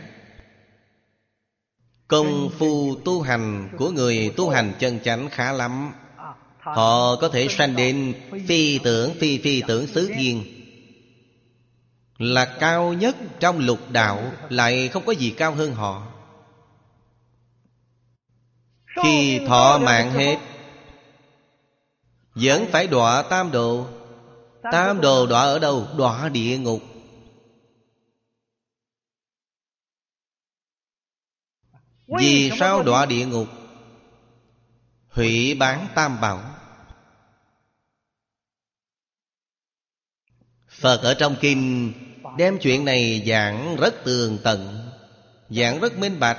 công phu tu hành của người tu hành chân chánh khá lắm. Họ có thể sanh đến phi tưởng phi phi tưởng xứ thiên, là cao nhất trong lục đạo, lại không có gì cao hơn họ. Khi thọ mạng hết, vẫn phải đọa tam đồ. Tam đồ đọa ở đâu? Đọa địa ngục. Vì sao đọa địa ngục? Hủy bán tam bảo. Phật ở trong kinh đem chuyện này giảng rất tường tận, giảng rất minh bạch.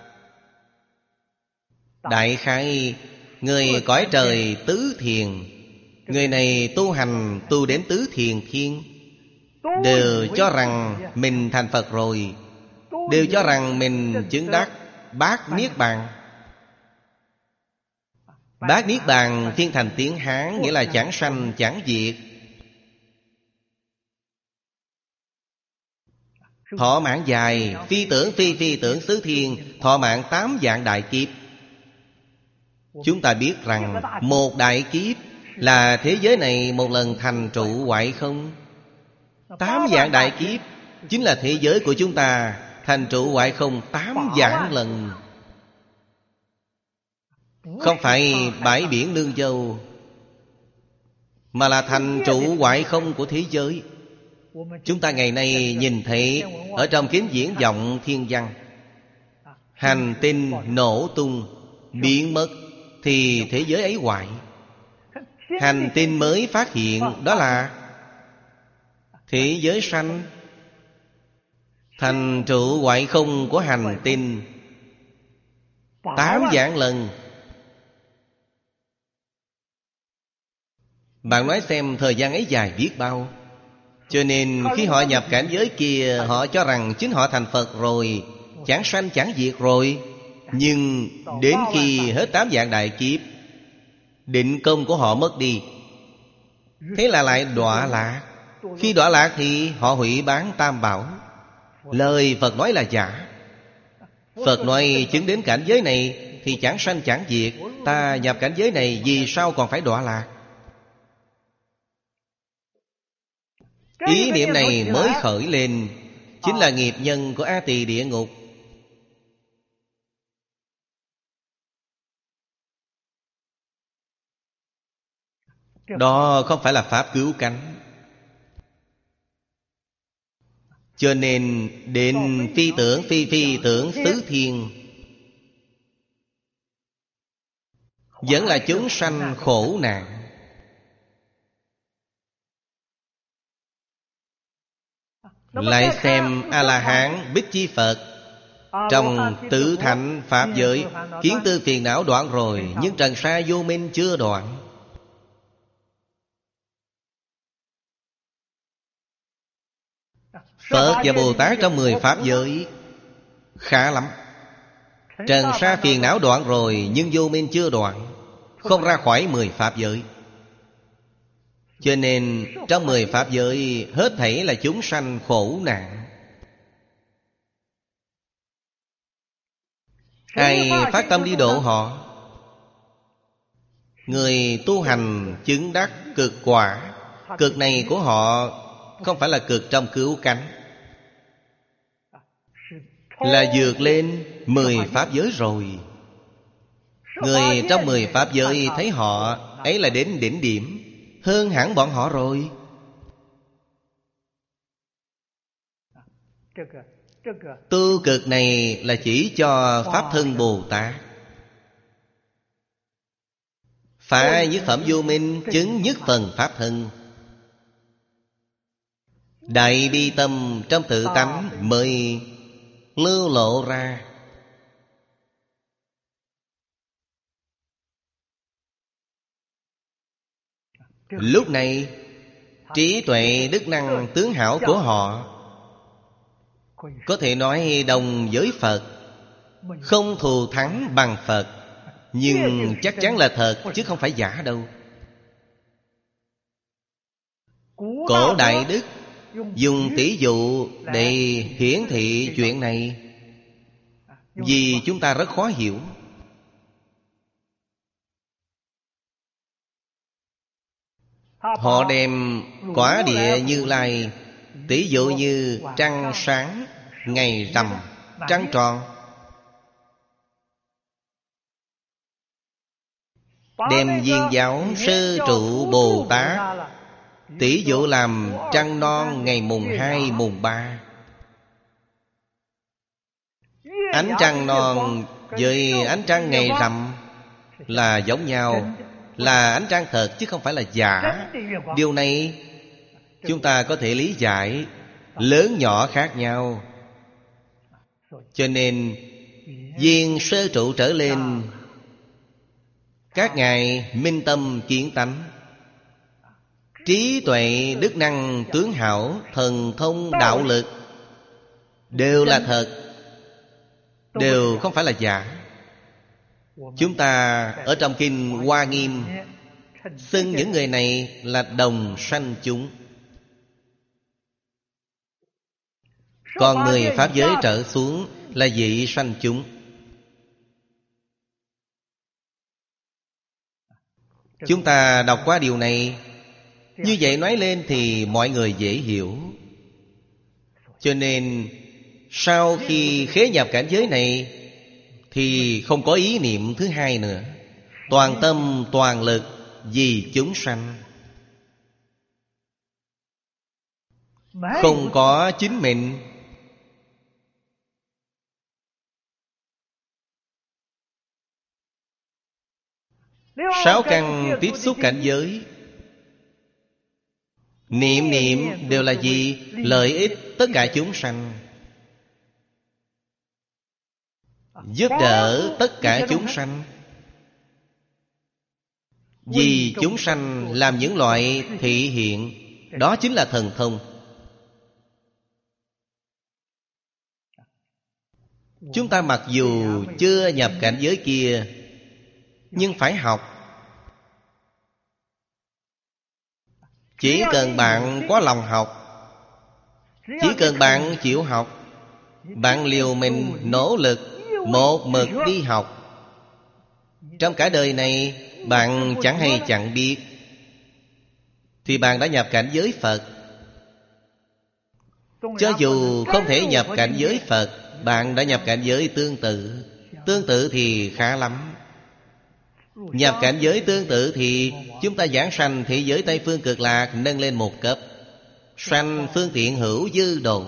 Đại khái, người cõi trời tứ thiền, người này tu hành tu đến tứ thiền thiên, đều cho rằng mình thành Phật rồi, đều cho rằng mình chứng đắc bát niết bàn. Bát niết bàn phiên thành tiếng Hán nghĩa là chẳng sanh chẳng diệt. Thọ mạng dài, phi tưởng phi phi tưởng xứ thiên, thọ mạng tám vạn đại kiếp. Chúng ta biết rằng một đại kiếp là thế giới này một lần thành trụ hoại không. Tám vạn đại kiếp chính là thế giới của chúng ta thành trụ hoại không tám vạn lần. Không phải bãi biển Lương Châu, mà là thành trụ hoại không của thế giới. Chúng ta ngày nay nhìn thấy ở trong kinh diễn vọng thiên văn, hành tinh nổ tung biến mất thì thế giới ấy hoại. Hành tinh mới phát hiện đó là thế giới sanh. Thành trụ hoại không của hành tinh tám vạn lần. Bạn nói xem thời gian ấy dài biết bao. Cho nên khi họ nhập cảnh giới kia, họ cho rằng chính họ thành Phật rồi, chẳng sanh chẳng diệt rồi. Nhưng đến khi hết tám vạn đại kiếp, định công của họ mất đi, thế là lại đọa lạc. Khi đọa lạc thì họ hủy bán tam bảo. Lời Phật nói là giả. Phật nói chứng đến cảnh giới này thì chẳng sanh chẳng diệt. Ta nhập cảnh giới này vì sao còn phải đọa lạc? Ý niệm này mới khởi lên, chính là nghiệp nhân của A Tỳ địa ngục. Đó không phải là pháp cứu cánh. Cho nên đến phi tưởng phi phi tưởng tứ thiên vẫn là chúng sanh khổ nạn. Lại xem A-la-hán Bích Chi Phật, trong tự thạnh pháp giới, kiến tư phiền não đoạn rồi, nhưng trần sa vô minh chưa đoạn. Phật và Bồ Tát trong mười pháp giới khá lắm. Trần sa phiền não đoạn rồi, nhưng vô minh chưa đoạn, không ra khỏi mười pháp giới. Cho nên trong mười pháp giới hết thảy là chúng sanh khổ nạn. Ai phát tâm đi độ họ? Người tu hành chứng đắc cực quả. Cực này của họ không phải là cực trong cứu cánh, là vượt lên mười pháp giới rồi. Người trong mười pháp giới thấy họ ấy là đến đỉnh điểm, hơn hẳn bọn họ rồi. Tu cực này là chỉ cho Pháp Thân Bồ Tát. Phá nhất phẩm vô minh, chứng nhất phần Pháp Thân. Đại bi tâm trong tự tánh mới lưu lộ ra. Lúc này trí tuệ đức năng tướng hảo của họ có thể nói đồng với Phật, không thù thắng bằng Phật. Nhưng chắc chắn là thật chứ không phải giả đâu. Cổ Đại Đức dùng tỷ dụ để hiển thị chuyện này, vì chúng ta rất khó hiểu. Họ đem quả địa Như Lai tỷ dụ như trăng sáng, ngày rằm, trăng tròn. Đem Viên Giáo Sư Trụ Bồ Tát tỷ dụ làm trăng non ngày mùng hai, mùng ba. Ánh trăng non với ánh trăng ngày rằm là giống nhau, là ánh trăng thật chứ không phải là giả. Điều này chúng ta có thể lý giải, lớn nhỏ khác nhau. Cho nên Viên Sơ Trụ trở lên, các ngài minh tâm kiến tánh, trí tuệ đức năng tướng hảo, thần thông đạo lực đều là thật, đều không phải là giả. Chúng ta ở trong kinh Hoa Nghiêm xưng những người này là đồng sanh chúng. Còn mười pháp giới trở xuống là vị sanh chúng. Chúng ta đọc qua điều này, như vậy nói lên thì mọi người dễ hiểu. Cho nên sau khi khế nhập cảnh giới này thì không có ý niệm thứ hai nữa. Toàn tâm toàn lực vì chúng sanh, không có chính mình. Sáu căn tiếp xúc cảnh giới, niệm niệm đều là gì? Lợi ích tất cả chúng sanh, giúp đỡ tất cả chúng sanh. Vì chúng sanh làm những loại thị hiện, đó chính là thần thông. Chúng ta mặc dù chưa nhập cảnh giới kia, nhưng phải học. Chỉ cần bạn có lòng học, chỉ cần bạn chịu học, bạn liều mình nỗ lực một mực đi học, trong cả đời này bạn chẳng hay chẳng biết, thì bạn đã nhập cảnh giới Phật. Cho dù không thể nhập cảnh giới Phật, bạn đã nhập cảnh giới tương tự. Tương tự thì khá lắm. Nhập cảnh giới tương tự thì chúng ta giảng sanh thế giới Tây Phương Cực Lạc nâng lên một cấp, sanh phương tiện hữu dư độ.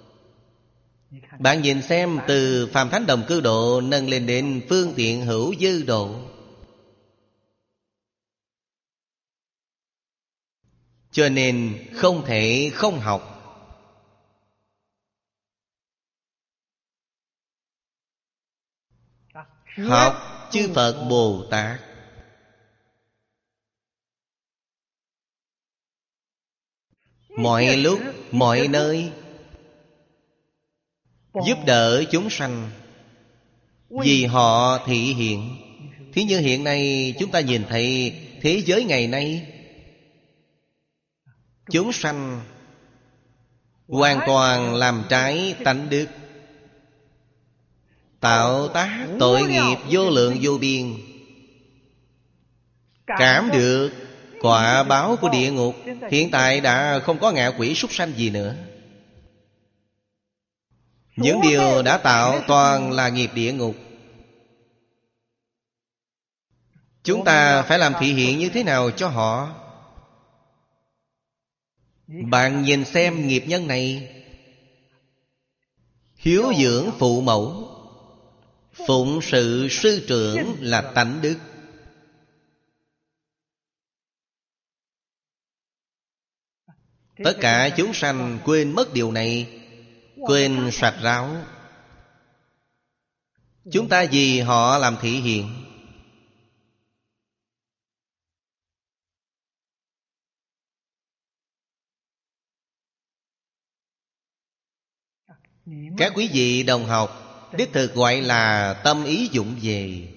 Bạn nhìn xem, từ phàm thánh đồng cư độ nâng lên đến phương tiện hữu dư độ. Cho nên không thể không học. Học chư Phật Bồ Tát. Mọi lúc, mọi nơi giúp đỡ chúng sanh, vì họ thị hiện. Thí như hiện nay chúng ta nhìn thấy thế giới ngày nay, chúng sanh hoàn toàn làm trái tánh đức, tạo tác tội nghiệp vô lượng vô biên, cảm được quả báo của địa ngục. Hiện tại đã không có ngạ quỷ súc sanh gì nữa. Những điều đã tạo toàn là nghiệp địa ngục. Chúng ta phải làm thị hiện như thế nào cho họ? Bạn nhìn xem nghiệp nhân này, hiếu dưỡng phụ mẫu, phụng sự sư trưởng là tánh đức. Tất cả chúng sanh quên mất điều này, quên sạch ráo. Chúng ta vì họ làm thị hiện. Các quý vị đồng học, đích thực gọi là tâm ý dụng về.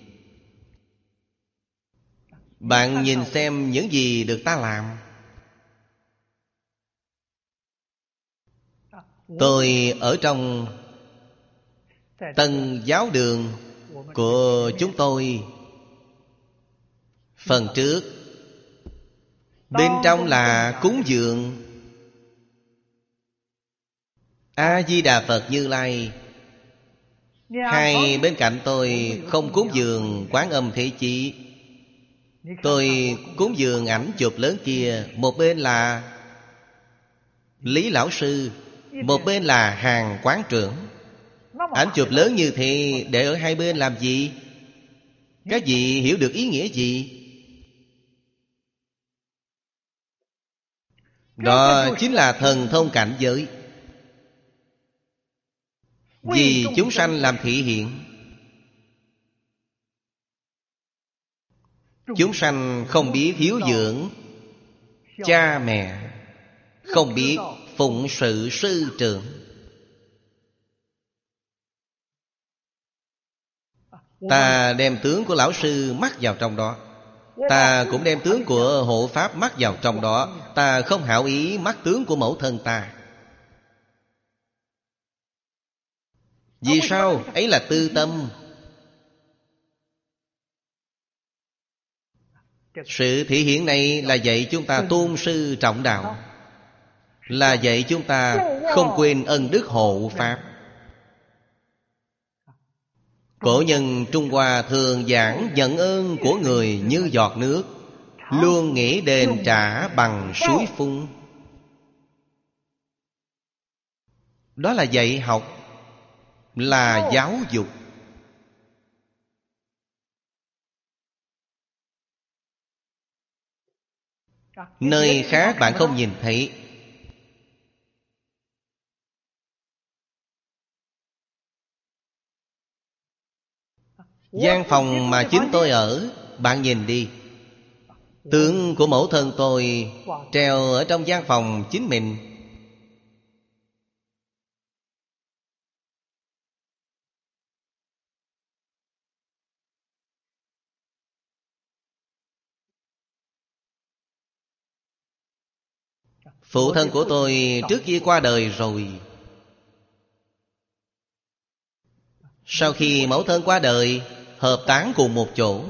Bạn nhìn xem những gì được ta làm. Tôi ở trong Tân Giáo Đường của chúng tôi, phần trước bên trong là cúng dường A Di Đà Phật Như Lai. Hai bên cạnh tôi không cúng dường Quán Âm Thế Chí, tôi cúng dường ảnh chụp lớn kia. Một bên là Lý Lão Sư, một bên là Hàng Quán Trưởng. Ảnh chụp lớn như thế để ở hai bên làm gì? Các vị hiểu được ý nghĩa gì? Đó chính là thần thông cảnh giới. Vì chúng sanh làm thị hiện. Chúng sanh không biết hiếu dưỡng cha mẹ, không biết phụng sự sư trưởng. Ta đem tướng của lão sư mắc vào trong đó, ta cũng đem tướng của hộ pháp mắc vào trong đó. Ta không hảo ý mắc tướng của mẫu thân ta. Vì sao? Ấy là tư tâm. Sự thể hiện này là dạy chúng ta tôn sư trọng đạo, là dạy chúng ta không quên ân đức hộ pháp. Cổ nhân Trung Hoa thường giảng nhận ơn của người như giọt nước, luôn nghĩ đền trả bằng suối phun. Đó là dạy học, là giáo dục. Nơi khác bạn không nhìn thấy. Gian phòng mà chính tôi ở, bạn nhìn đi, Tượng của mẫu thân tôi treo ở trong gian phòng chính mình. Phụ thân của tôi trước khi qua đời rồi. Sau khi mẫu thân qua đời, hợp táng cùng một chỗ.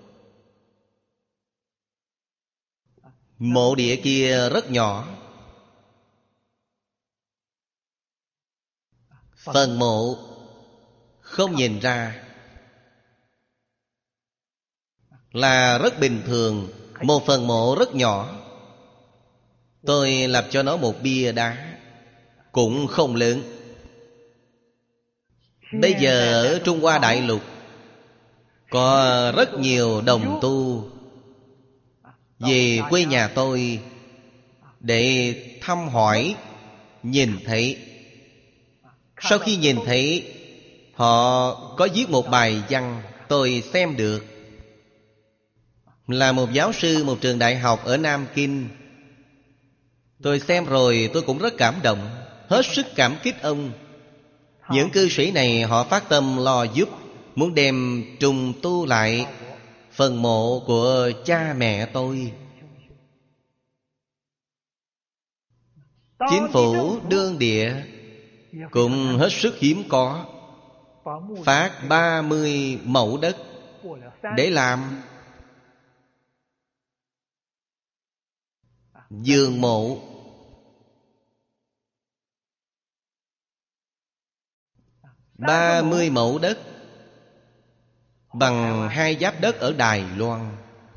Mộ địa kia rất nhỏ. Phần mộ không nhìn ra, là rất bình thường. Một phần mộ rất nhỏ. Tôi lập cho nó một bia đá, cũng không lớn. Bây giờ ở Trung Hoa Đại Lục có rất nhiều đồng tu về quê nhà tôi để thăm hỏi, nhìn thấy. Sau khi nhìn thấy, họ có viết một bài văn, tôi xem được. Là một giáo sư một trường đại học ở Nam Kinh. Tôi xem rồi tôi cũng rất cảm động, hết sức cảm kích ông. Những cư sĩ này họ phát tâm lo giúp, muốn đem trùng tu lại phần mộ của cha mẹ tôi. Chính phủ đương địa cũng hết sức hiếm có, phát ba mươi mẫu đất để làm giường mộ. Ba mươi mẫu đất bằng hai giáp đất ở Đài Loan.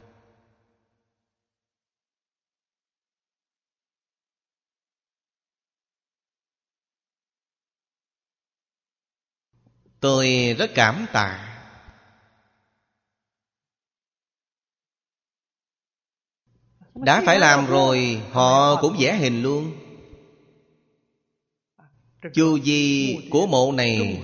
Tôi rất cảm tạ. Đã phải làm rồi, họ cũng vẽ hình luôn. Chu vi của mộ này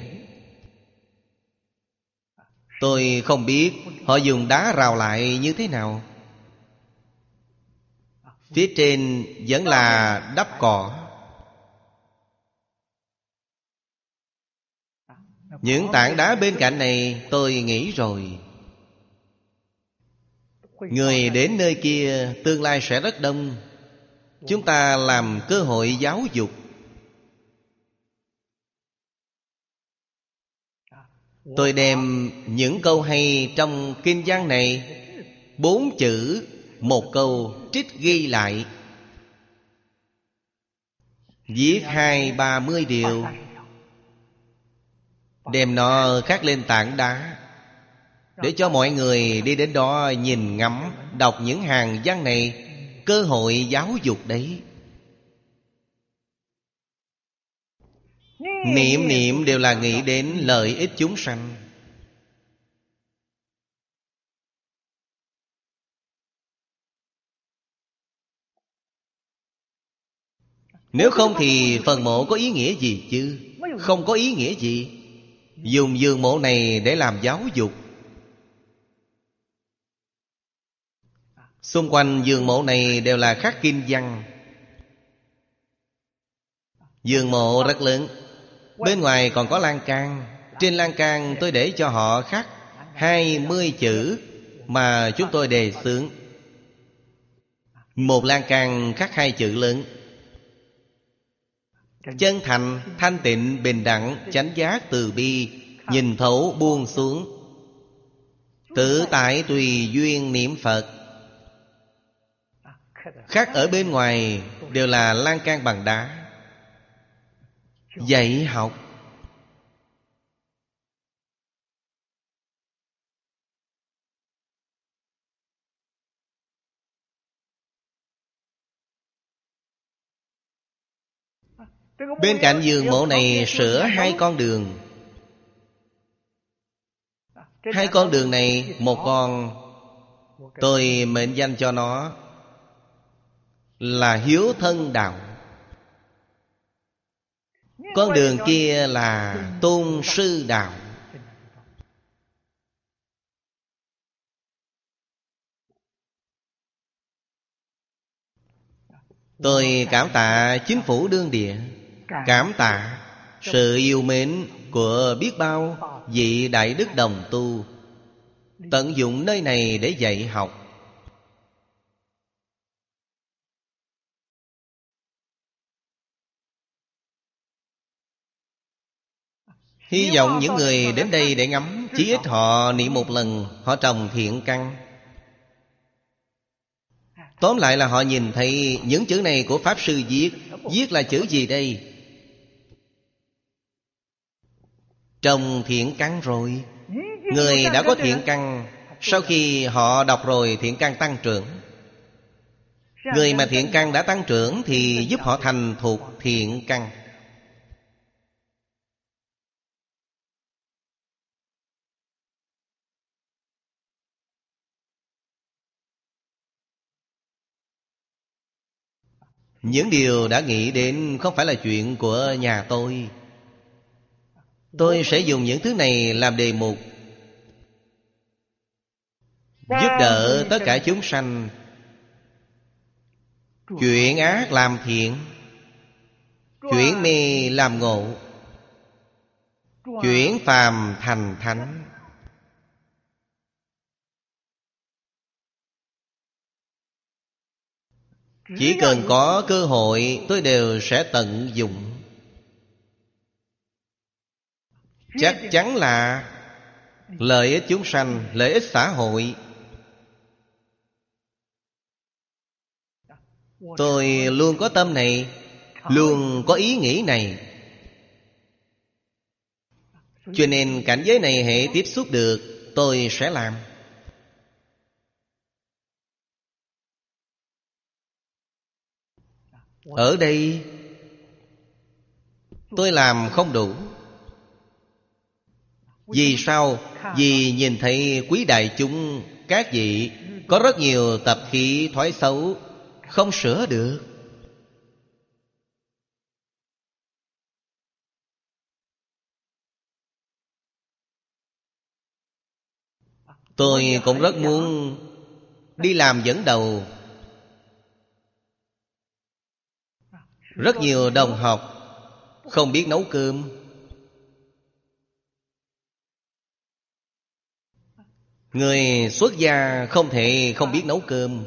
tôi không biết họ dùng đá rào lại như thế nào. Phía trên vẫn là đắp cỏ. Những tảng đá bên cạnh này tôi nghĩ rồi, người đến nơi kia tương lai sẽ rất đông. Chúng ta làm cơ hội giáo dục. Tôi đem những câu hay trong kinh văn này, bốn chữ một câu trích ghi lại, viết hai ba mươi điều, đem nó khắc lên tảng đá, để cho mọi người đi đến đó nhìn ngắm, đọc những hàng văn này. Cơ hội giáo dục đấy. Niệm niệm đều là nghĩ đến lợi ích chúng sanh. Nếu không thì phần mộ có ý nghĩa gì chứ? Không có ý nghĩa gì. Dùng giường mộ này để làm giáo dục. Xung quanh giường mộ này đều là khắc kinh văn. Giường mộ rất lớn, bên ngoài còn có lan can. Trên lan can tôi để cho họ khắc hai mươi chữ mà chúng tôi đề xướng. Một lan can khắc hai chữ lớn: chân thành, thanh tịnh, bình đẳng, chánh giác, từ bi, nhìn thấu buông xuống, tự tại tùy duyên niệm Phật. Khắc ở bên ngoài đều là lan can bằng đá. Dạy học. Bên cạnh giường mộ này sửa hai con đường. Hai con đường này, một con tôi mệnh danh cho nó là hiếu thân đạo. Con đường kia là tôn sư đạo. Tôi cảm tạ chính phủ đương địa, cảm tạ sự yêu mến của biết bao vị đại đức đồng tu, tận dụng nơi này để dạy học. Hy vọng những người đến đây để ngắm, chỉ ít họ niệm một lần, họ trồng thiện căn. Tóm lại là họ nhìn thấy những chữ này của Pháp Sư viết. Viết là chữ gì đây? Trồng thiện căn rồi. Người đã có thiện căn, sau khi họ đọc rồi thiện căn tăng trưởng. Người mà thiện căn đã tăng trưởng thì giúp họ thành thục thiện căn. Những điều đã nghĩ đến không phải là chuyện của nhà tôi. Tôi sẽ dùng những thứ này làm đề mục, giúp đỡ tất cả chúng sanh chuyển ác làm thiện, chuyển mê làm ngộ, chuyển phàm thành thánh. Chỉ cần có cơ hội tôi đều sẽ tận dụng. Chắc chắn là lợi ích chúng sanh, lợi ích xã hội. Tôi luôn có tâm này, luôn có ý nghĩ này. Cho nên cảnh giới này hệ tiếp xúc được, tôi sẽ làm. Ở đây tôi làm không đủ. Vì sao? Vì nhìn thấy quý đại chúng, các vị có rất nhiều tập khí thói xấu, không sửa được. Tôi cũng rất muốn đi làm dẫn đầu. Rất nhiều đồng học không biết nấu cơm. Người xuất gia không thể không biết nấu cơm.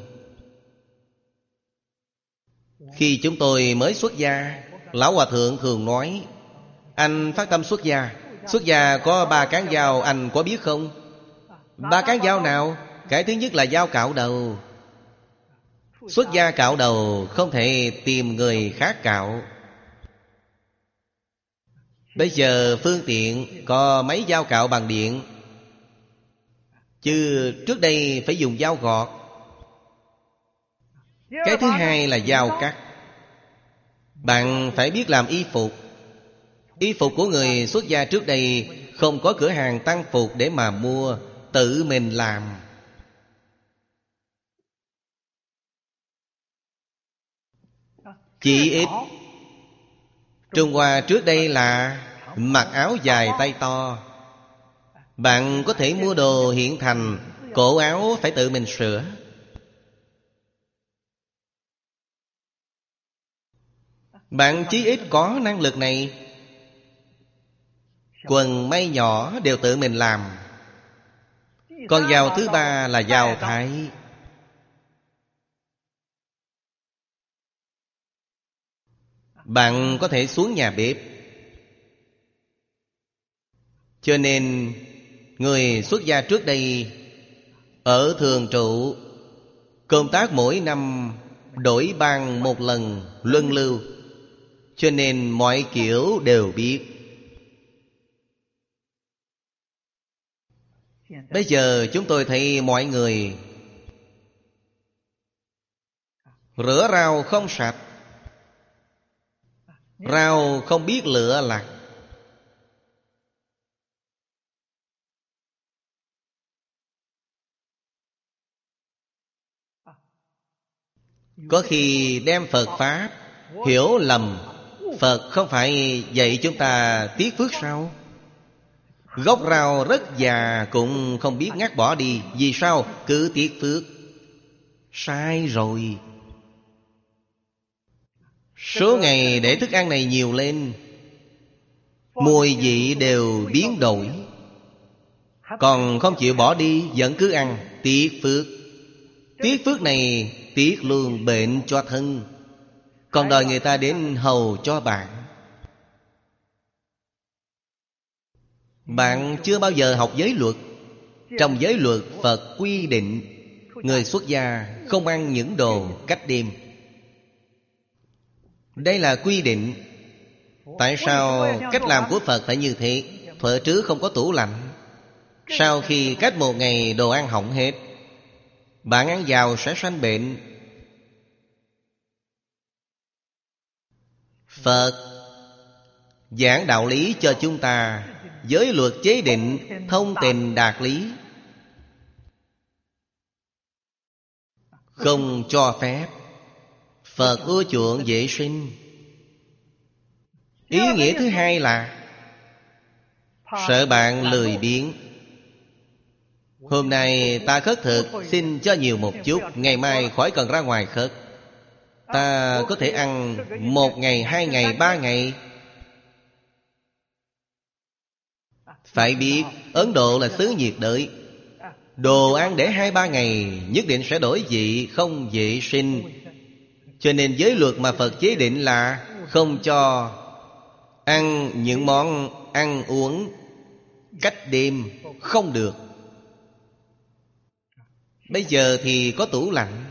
Khi chúng tôi mới xuất gia, Lão Hòa Thượng thường nói: anh phát tâm xuất gia. Xuất gia có ba cán dao, anh có biết không? Ba cán dao nào? Cái thứ nhất là dao cạo đầu. Xuất gia cạo đầu không thể tìm người khác cạo. Bây giờ phương tiện có mấy dao cạo bằng điện, chứ trước đây phải dùng dao gọt. Cái thứ hai là dao cắt. Bạn phải biết làm y phục. Y phục của người xuất gia trước đây không có cửa hàng tăng phục để mà mua, tự mình làm. Chỉ ít Trung Hoa trước đây là mặc áo dài tay to. Bạn có thể mua đồ hiện thành, cổ áo phải tự mình sửa. Bạn chí ít có năng lực này. Quần may nhỏ đều tự mình làm. Còn dao thứ ba là dao thái. Bạn có thể xuống nhà bếp. Cho nên người xuất gia trước đây ở thường trụ, công tác mỗi năm đổi ban một lần, luân lưu. Cho nên mọi kiểu đều biết. Bây giờ chúng tôi thấy mọi người rửa rau không sạch, rau không biết lựa lạc. Có khi đem Phật Pháp hiểu lầm. Phật không phải dạy chúng ta tiếc phước sao? Gốc rau rất già cũng không biết ngắt bỏ đi. Vì sao? Cứ tiếc phước. Sai rồi. Số ngày để thức ăn này nhiều lên, mùi vị đều biến đổi. Còn không chịu bỏ đi, vẫn cứ ăn. Tiếc phước. Tiếc phước này tiếc luôn bệnh cho thân, còn đòi người ta đến hầu cho bạn. Bạn chưa bao giờ học giới luật. Trong giới luật Phật quy định người xuất gia không ăn những đồ cách đêm. Đây là quy định. Tại sao cách làm của Phật phải như thế? Thuở trước không có tủ lạnh. Sau khi cách một ngày đồ ăn hỏng hết, bạn ăn vào sẽ sanh bệnh. Phật giảng đạo lý cho chúng ta. Giới luật chế định thông tình đạt lý, không cho phép. Phật ưa chuộng vệ sinh. Ý nghĩa thứ hai là sợ bạn lười biếng. Hôm nay ta khất thực, xin cho nhiều một chút, ngày mai khỏi cần ra ngoài khất. Ta có thể ăn một ngày, hai ngày, ba ngày. Phải biết Ấn Độ là xứ nhiệt đới, đồ ăn để hai ba ngày nhất định sẽ đổi vị, không vệ sinh. Cho nên giới luật mà Phật chế định là không cho ăn những món ăn uống cách đêm, không được. Bây giờ thì có tủ lạnh.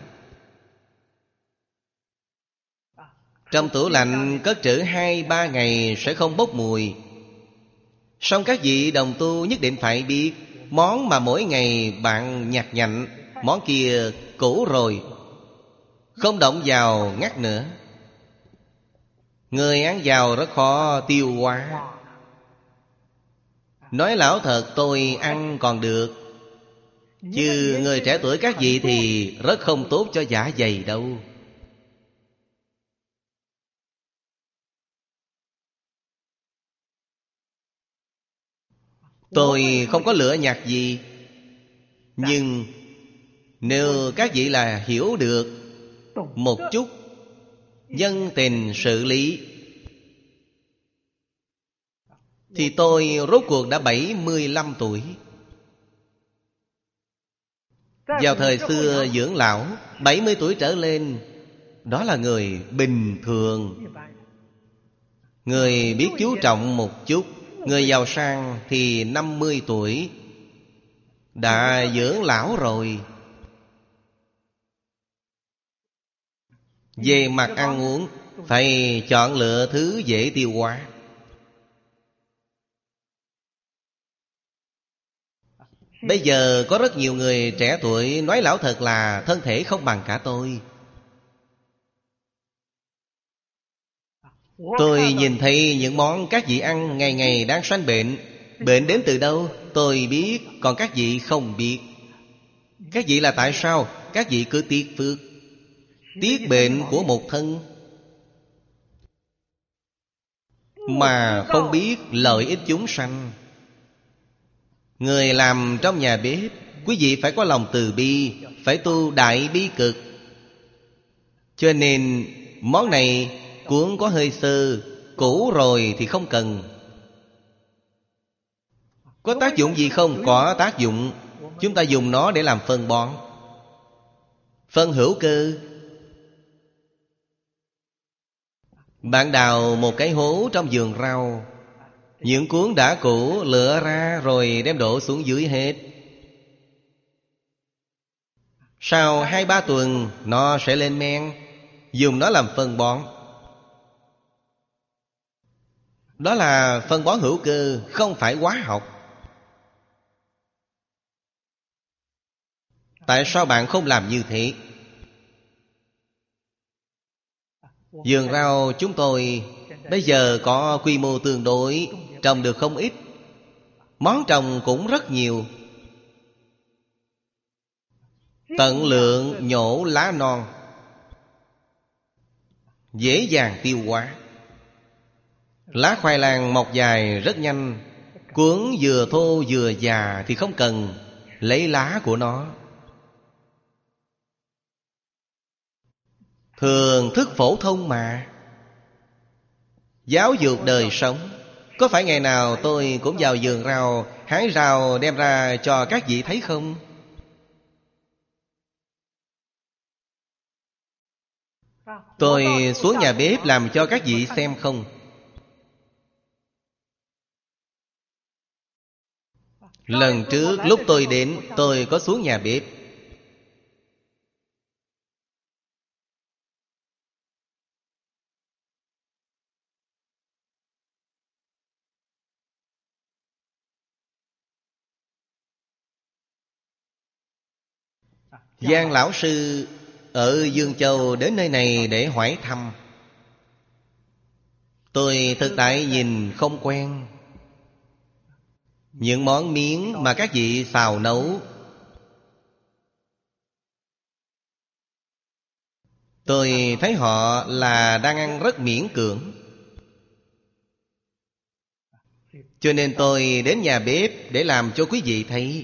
Trong tủ lạnh cất trữ hai ba ngày sẽ không bốc mùi. Song các vị đồng tu nhất định phải biết, món mà mỗi ngày bạn nhặt nhạnh, món kia cũ rồi, không động vào ngắt nữa. Người ăn vào rất khó tiêu hóa. Nói lão thật, tôi ăn còn được, chứ người trẻ tuổi các vị thì rất không tốt cho dạ dày đâu. Tôi không có lửa nhặt gì, nhưng nếu các vị là hiểu được một chút nhân tình sự lý, thì tôi rốt cuộc đã bảy mươi lăm tuổi. Vào thời xưa dưỡng lão, bảy mươi tuổi trở lên, đó là người bình thường. Người biết chú trọng một chút, người giàu sang thì năm mươi tuổi đã dưỡng lão rồi. Về mặt ăn uống, phải chọn lựa thứ dễ tiêu hóa. Bây giờ có rất nhiều người trẻ tuổi nói lão thật là thân thể không bằng cả tôi. Tôi nhìn thấy những món các vị ăn ngày ngày đang sanh bệnh. Bệnh đến từ đâu? Tôi biết, còn các vị không biết. Các vị là tại sao? Các vị cứ tiếc phước, tiếc bệnh của một thân, mà không biết lợi ích chúng sanh. Người làm trong nhà bếp, quý vị phải có lòng từ bi, phải tu đại bi cực. Cho nên món này cuốn có hơi sơ, cũ rồi thì không cần. Có tác dụng gì không? Có tác dụng. Chúng ta dùng nó để làm phân bón, phân hữu cơ. Bạn đào một cái hố trong vườn rau, những cuốn đã cũ lựa ra rồi đem đổ xuống dưới hết. Sau hai ba tuần nó sẽ lên men, dùng nó làm phân bón. Đó là phân bón hữu cơ, không phải hóa học. Tại sao bạn không làm như thế? Vườn rau chúng tôi bây giờ có quy mô tương đối, trồng được không ít, món trồng cũng rất nhiều. Tận lượng nhổ lá non, dễ dàng tiêu hóa. Lá khoai lang mọc dài rất nhanh, cuống vừa thô vừa già thì không cần lấy lá của nó. Thường thức phổ thông mà. giáo dục đời sống. Có phải ngày nào tôi cũng vào vườn rau, hái rau đem ra cho các vị thấy không? Tôi xuống nhà bếp làm cho các vị xem không? Lần trước lúc tôi đến, tôi có xuống nhà bếp. Giang lão sư ở Dương Châu đến nơi này để hỏi thăm. Tôi thực tại nhìn không quen. Những món miếng mà các vị xào nấu, tôi thấy họ là đang ăn rất miễn cưỡng. Cho nên tôi đến nhà bếp để làm cho quý vị thấy.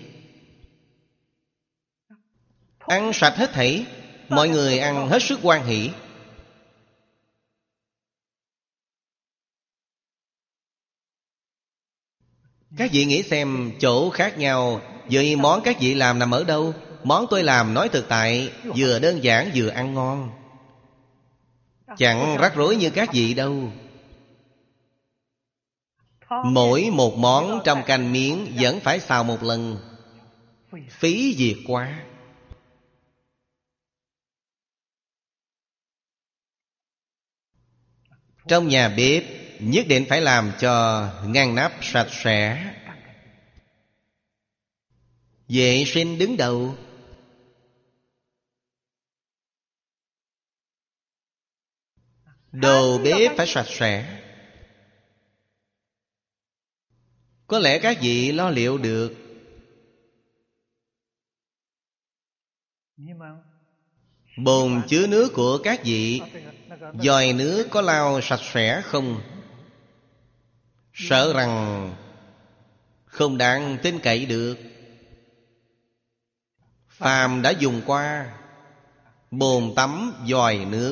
Ăn sạch hết thảy, mọi người ăn hết sức hoan hỷ. Các vị nghĩ xem chỗ khác nhau, vậy món các vị làm nằm ở đâu? Món tôi làm nói thực tại, vừa đơn giản vừa ăn ngon, chẳng rắc rối như các vị đâu. Mỗi một món trong canh miếng vẫn phải xào một lần, phí việc quá. Trong nhà bếp nhất định phải làm cho ngăn nắp sạch sẽ, vệ sinh đứng đầu. Đồ bếp phải sạch sẽ. Có lẽ các vị lo liệu được. Bồn chứa nước của các vị, vòi nước có lau sạch sẽ không? Sợ rằng không đáng tin cậy được. Phàm đã dùng qua bồn tắm, vòi nước,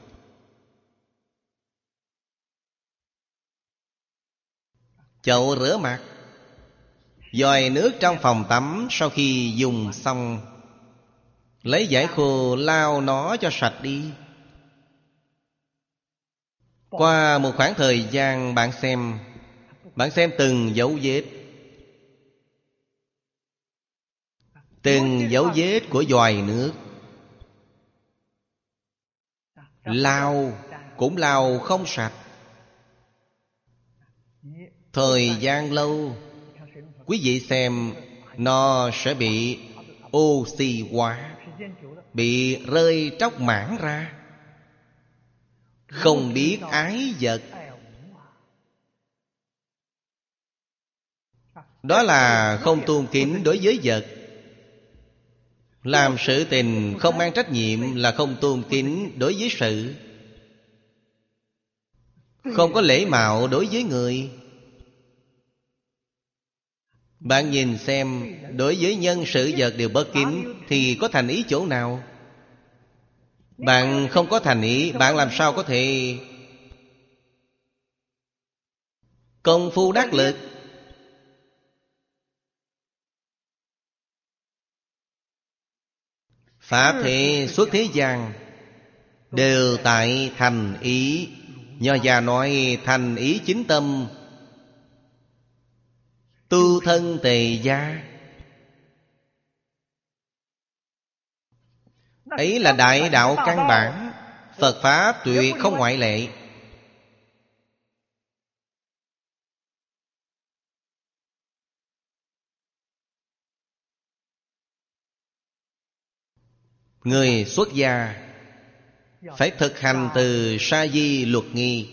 chậu rửa mặt, vòi nước trong phòng tắm, sau khi dùng xong, lấy vải khô lau nó cho sạch đi. Qua một khoảng thời gian bạn xem, bạn xem từng dấu vết, từng dấu vết của vòi nước. Lau cũng lau không sạch. Thời gian lâu, quý vị xem, nó sẽ bị oxy hóa, bị rơi tróc mảng ra, không biết ái vật. Đó là không tôn kính đối với vật. Làm sự tình không mang trách nhiệm là không tôn kính đối với sự, không có lễ mạo đối với người. Bạn nhìn xem, đối với nhân sự vật đều bất kính thì có thành ý chỗ nào? Bạn không có thành ý, bạn làm sao có thể công phu đắc lực? Pháp thế xuất thế gian đều tại thành ý. Nho già nói thành ý chính tâm, tu thân tề gia. Ấy là đại đạo căn bản. Phật Pháp tuyệt không ngoại lệ. Người xuất gia phải thực hành từ sa di luật nghi.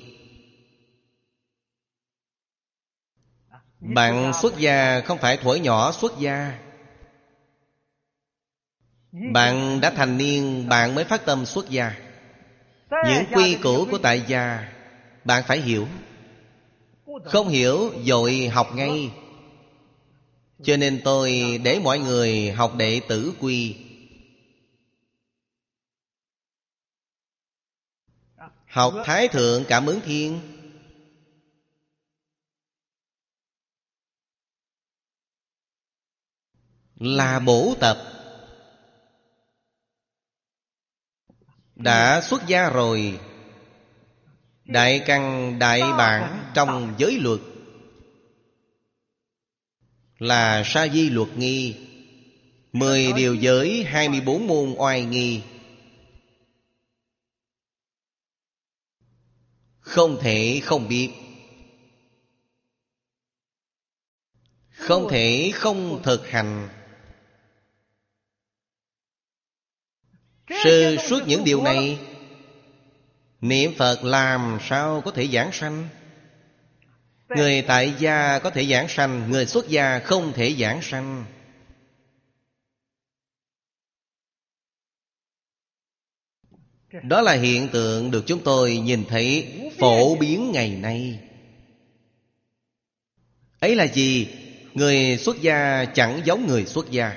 Bạn xuất gia không phải thuở nhỏ xuất gia. Bạn đã thành niên, bạn mới phát tâm xuất gia. Những quy củ của tại gia bạn phải hiểu. Không hiểu vội học ngay. Cho nên tôi để mọi người học đệ tử quy. Học Thái Thượng Cảm Ứng Thiên, là bổ tập. Đã xuất gia rồi, đại căn đại bản trong giới luật là sa di luật nghi, mười điều giới, hai mươi bốn môn oai nghi. Không thể không biết, không thể không thực hành. Sơ suốt những điều này, niệm Phật làm sao có thể giảng sanh? Người tại gia có thể giảng sanh, người xuất gia không thể giảng sanh. Đó là hiện tượng được chúng tôi nhìn thấy phổ biến ngày nay. Ấy là gì? Người xuất gia chẳng giống người xuất gia.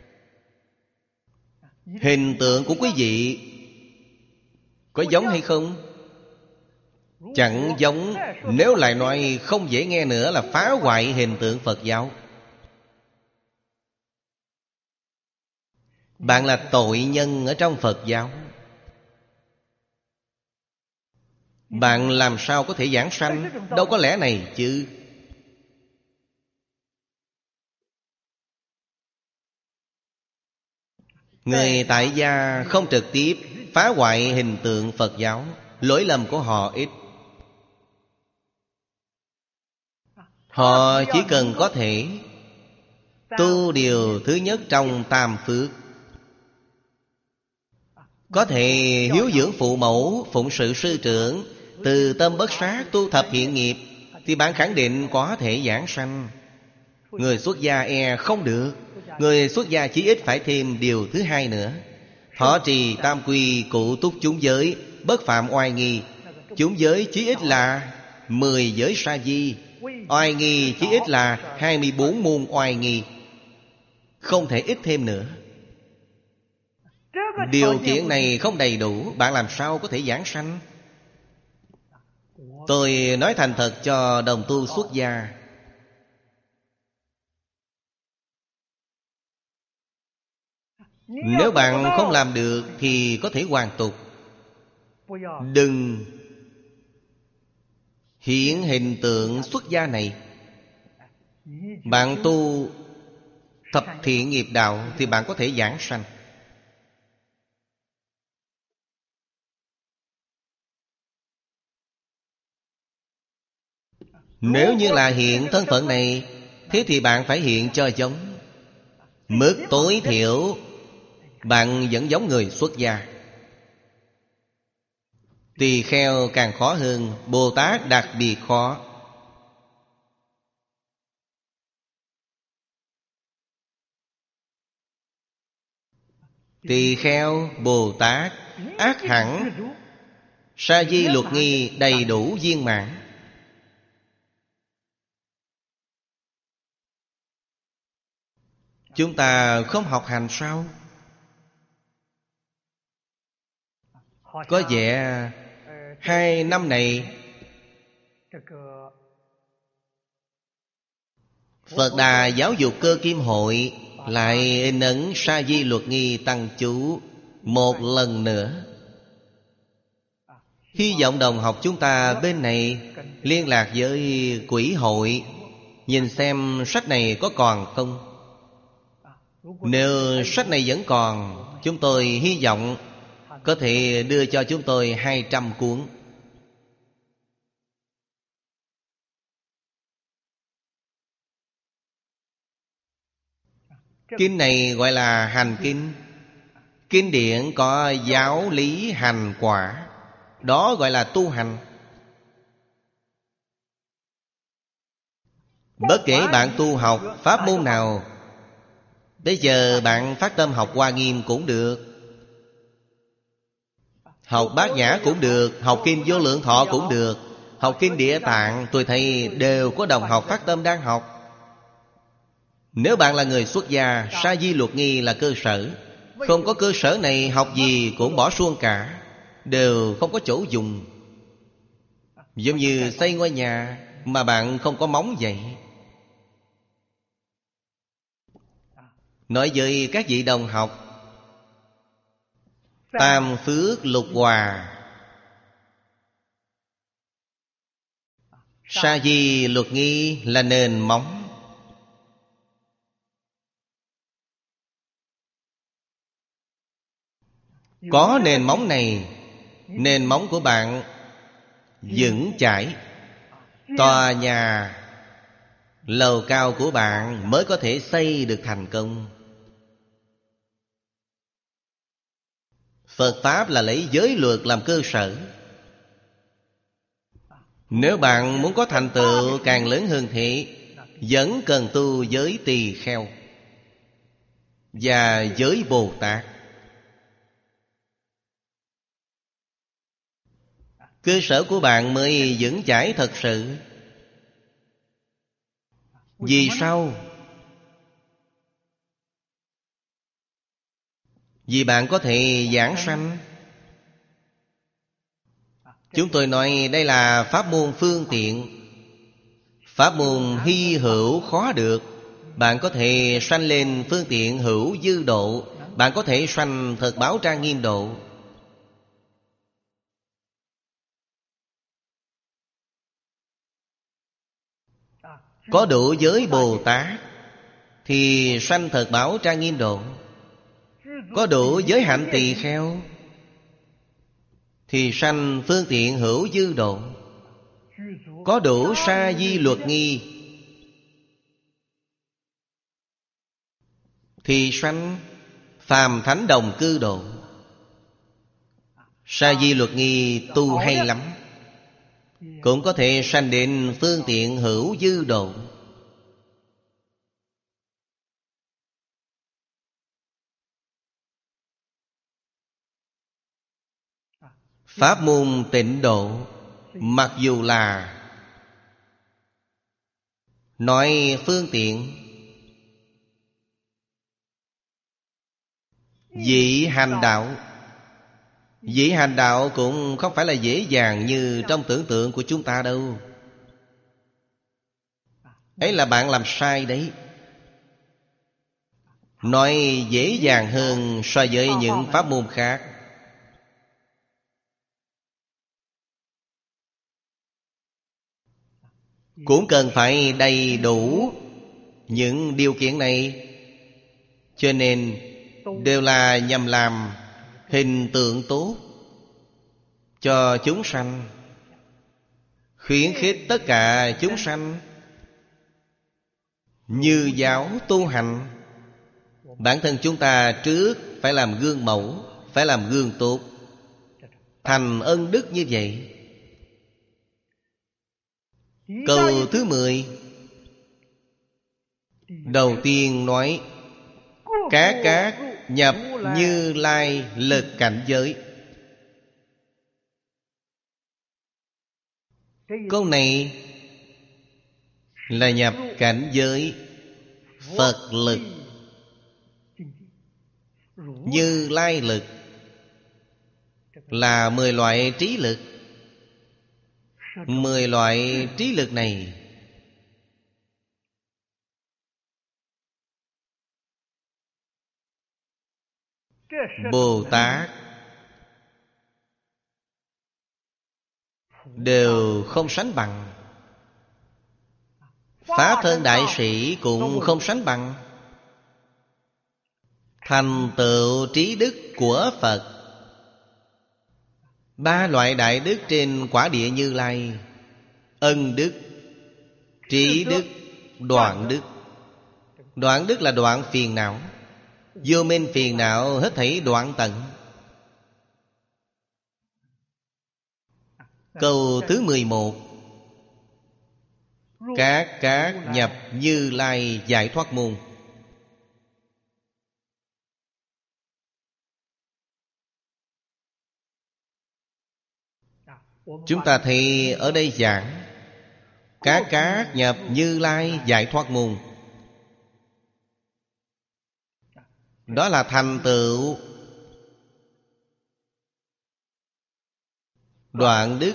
Hình tượng của quý vị có giống hay không? Chẳng giống. Nếu lại nói không dễ nghe nữa là phá hoại hình tượng Phật giáo. Bạn là tội nhân ở trong Phật giáo. Bạn làm sao có thể giảng sanh? Đâu có lẽ này chứ. Người tại gia không trực tiếp phá hoại hình tượng Phật giáo. Lỗi lầm của họ ít. Họ chỉ cần có thể tu điều thứ nhất trong tam phước, có thể hiếu dưỡng phụ mẫu, phụng sự sư trưởng, từ tâm bất sát, tu thập thiện nghiệp, thì bạn khẳng định có thể giảng sanh. Người xuất gia e không được. Người xuất gia chí ít phải thêm điều thứ hai nữa: thọ trì tam quy, cụ túc chúng giới, bất phạm oai nghi. Chúng giới chí ít là mười giới sa di, oai nghi chí ít là hai mươi bốn môn oai nghi. Không thể ít thêm nữa. Điều kiện này không đầy đủ, bạn làm sao có thể giảng sanh? Tôi nói thành thật cho đồng tu xuất gia. Nếu bạn không làm được thì có thể hoàn tục. Đừng hiện hình tượng xuất gia này. Bạn tu thập thiện nghiệp đạo thì bạn có thể giảng sanh. Nếu như là hiện thân phận này, thế thì bạn phải hiện cho giống. Mức tối thiểu bạn vẫn giống người xuất gia. Tỳ kheo càng khó hơn, Bồ Tát đặc biệt khó. Tỳ kheo, Bồ Tát ác hẳn sa di luật nghi đầy đủ viên mãn. Chúng ta không học hành sao? Có vẻ hai năm này Phật Đà Giáo dục Cơ Kim Hội lại in ấn sa di luật nghi tăng chú một lần nữa. Hy vọng đồng học chúng ta bên này liên lạc với quỹ hội, nhìn xem sách này có còn không. Nếu sách này vẫn còn, chúng tôi hy vọng có thể đưa cho chúng tôi hai trăm cuốn. Kinh này gọi là hành kinh. Kinh điển có giáo lý hành quả, đó gọi là tu hành. Bất kể bạn tu học pháp môn nào, bây giờ bạn phát tâm học Hoa Nghiêm cũng được, học Bát Nhã cũng được, học Kinh Vô Lượng Thọ cũng được, học Kinh Địa Tạng, tôi thấy đều có đồng học phát tâm đang học. Nếu bạn là người xuất gia, sa di luật nghi là cơ sở. Không có cơ sở này, học gì cũng bỏ suông cả, đều không có chỗ dùng. Giống như xây ngôi nhà mà bạn không có móng vậy. nói với các vị đồng học, tam phước lục hòa, sa di luật nghi là nền móng. Có nền móng này, nền móng của bạn vững chãi, tòa nhà lầu cao của bạn mới có thể xây được thành công. Phật Pháp là lấy giới luật làm cơ sở. Nếu bạn muốn có thành tựu càng lớn hơn thế, vẫn cần tu giới tỳ kheo và giới Bồ Tát. Cơ sở của bạn mới vững chãi thật sự. Vì sao? Vì bạn có thể giảng sanh. Chúng tôi nói đây là pháp môn phương tiện, pháp môn hy hữu khó được. Bạn có thể sanh lên phương tiện hữu dư độ, bạn có thể sanh thật báo trang nghiêm độ. Có đủ giới Bồ Tát thì sanh thật báo trang nghiêm độ. Có đủ giới hạnh tỳ kheo thì sanh phương tiện hữu dư độ. Có đủ sa di luật nghi thì sanh phàm thánh đồng cư độ. Sa di luật nghi tu hay lắm, cũng có thể sanh đến phương tiện hữu dư độ. Pháp môn tịnh độ, mặc dù là nói phương tiện, vị hành đạo, vị hành đạo cũng không phải là dễ dàng như trong tưởng tượng của chúng ta đâu. Ấy là bạn làm sai đấy. Nói dễ dàng hơn so với những pháp môn khác. Cũng cần phải đầy đủ những điều kiện này. Cho nên đều là nhằm làm hình tượng tốt cho chúng sanh, khuyến khích tất cả chúng sanh như giáo tu hành. Bản thân chúng ta trước phải làm gương mẫu, phải làm gương tốt, thành ân đức như vậy. Câu thứ mười, đầu tiên nói các các nhập Như Lai lực cảnh giới. Câu này là nhập cảnh giới Phật lực, Như Lai lực là mười loại trí lực. Mười loại trí lực này Bồ Tát đều không sánh bằng, Pháp Thân Đại Sĩ cũng không sánh bằng. Thành tựu trí đức của Phật, ba loại đại đức trên quả địa Như Lai: ân đức, trí đức, đoạn đức. Đoạn đức là đoạn phiền não, vô minh phiền não hết thảy đoạn tận. Câu thứ mười một, các các nhập Như Lai giải thoát môn. Chúng ta thấy ở đây giảng các các nhập Như Lai giải thoát môn. Đó là thành tựu đoạn đức.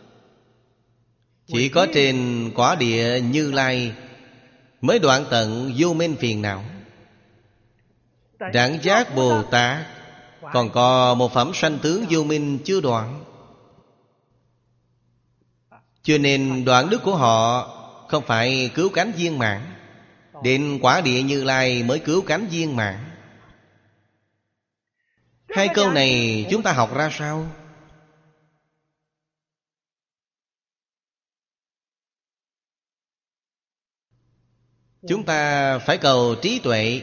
Chỉ có trên quả địa Như Lai mới đoạn tận vô minh phiền não. Đẳng giác Bồ Tát còn có một phẩm sanh tướng vô minh chưa đoạn. Cho nên đoạn đức của họ không phải cứu cánh viên mãn. Đến quả địa Như Lai mới cứu cánh viên mãn. Hai câu này chúng ta học ra sao? Chúng ta phải cầu trí tuệ.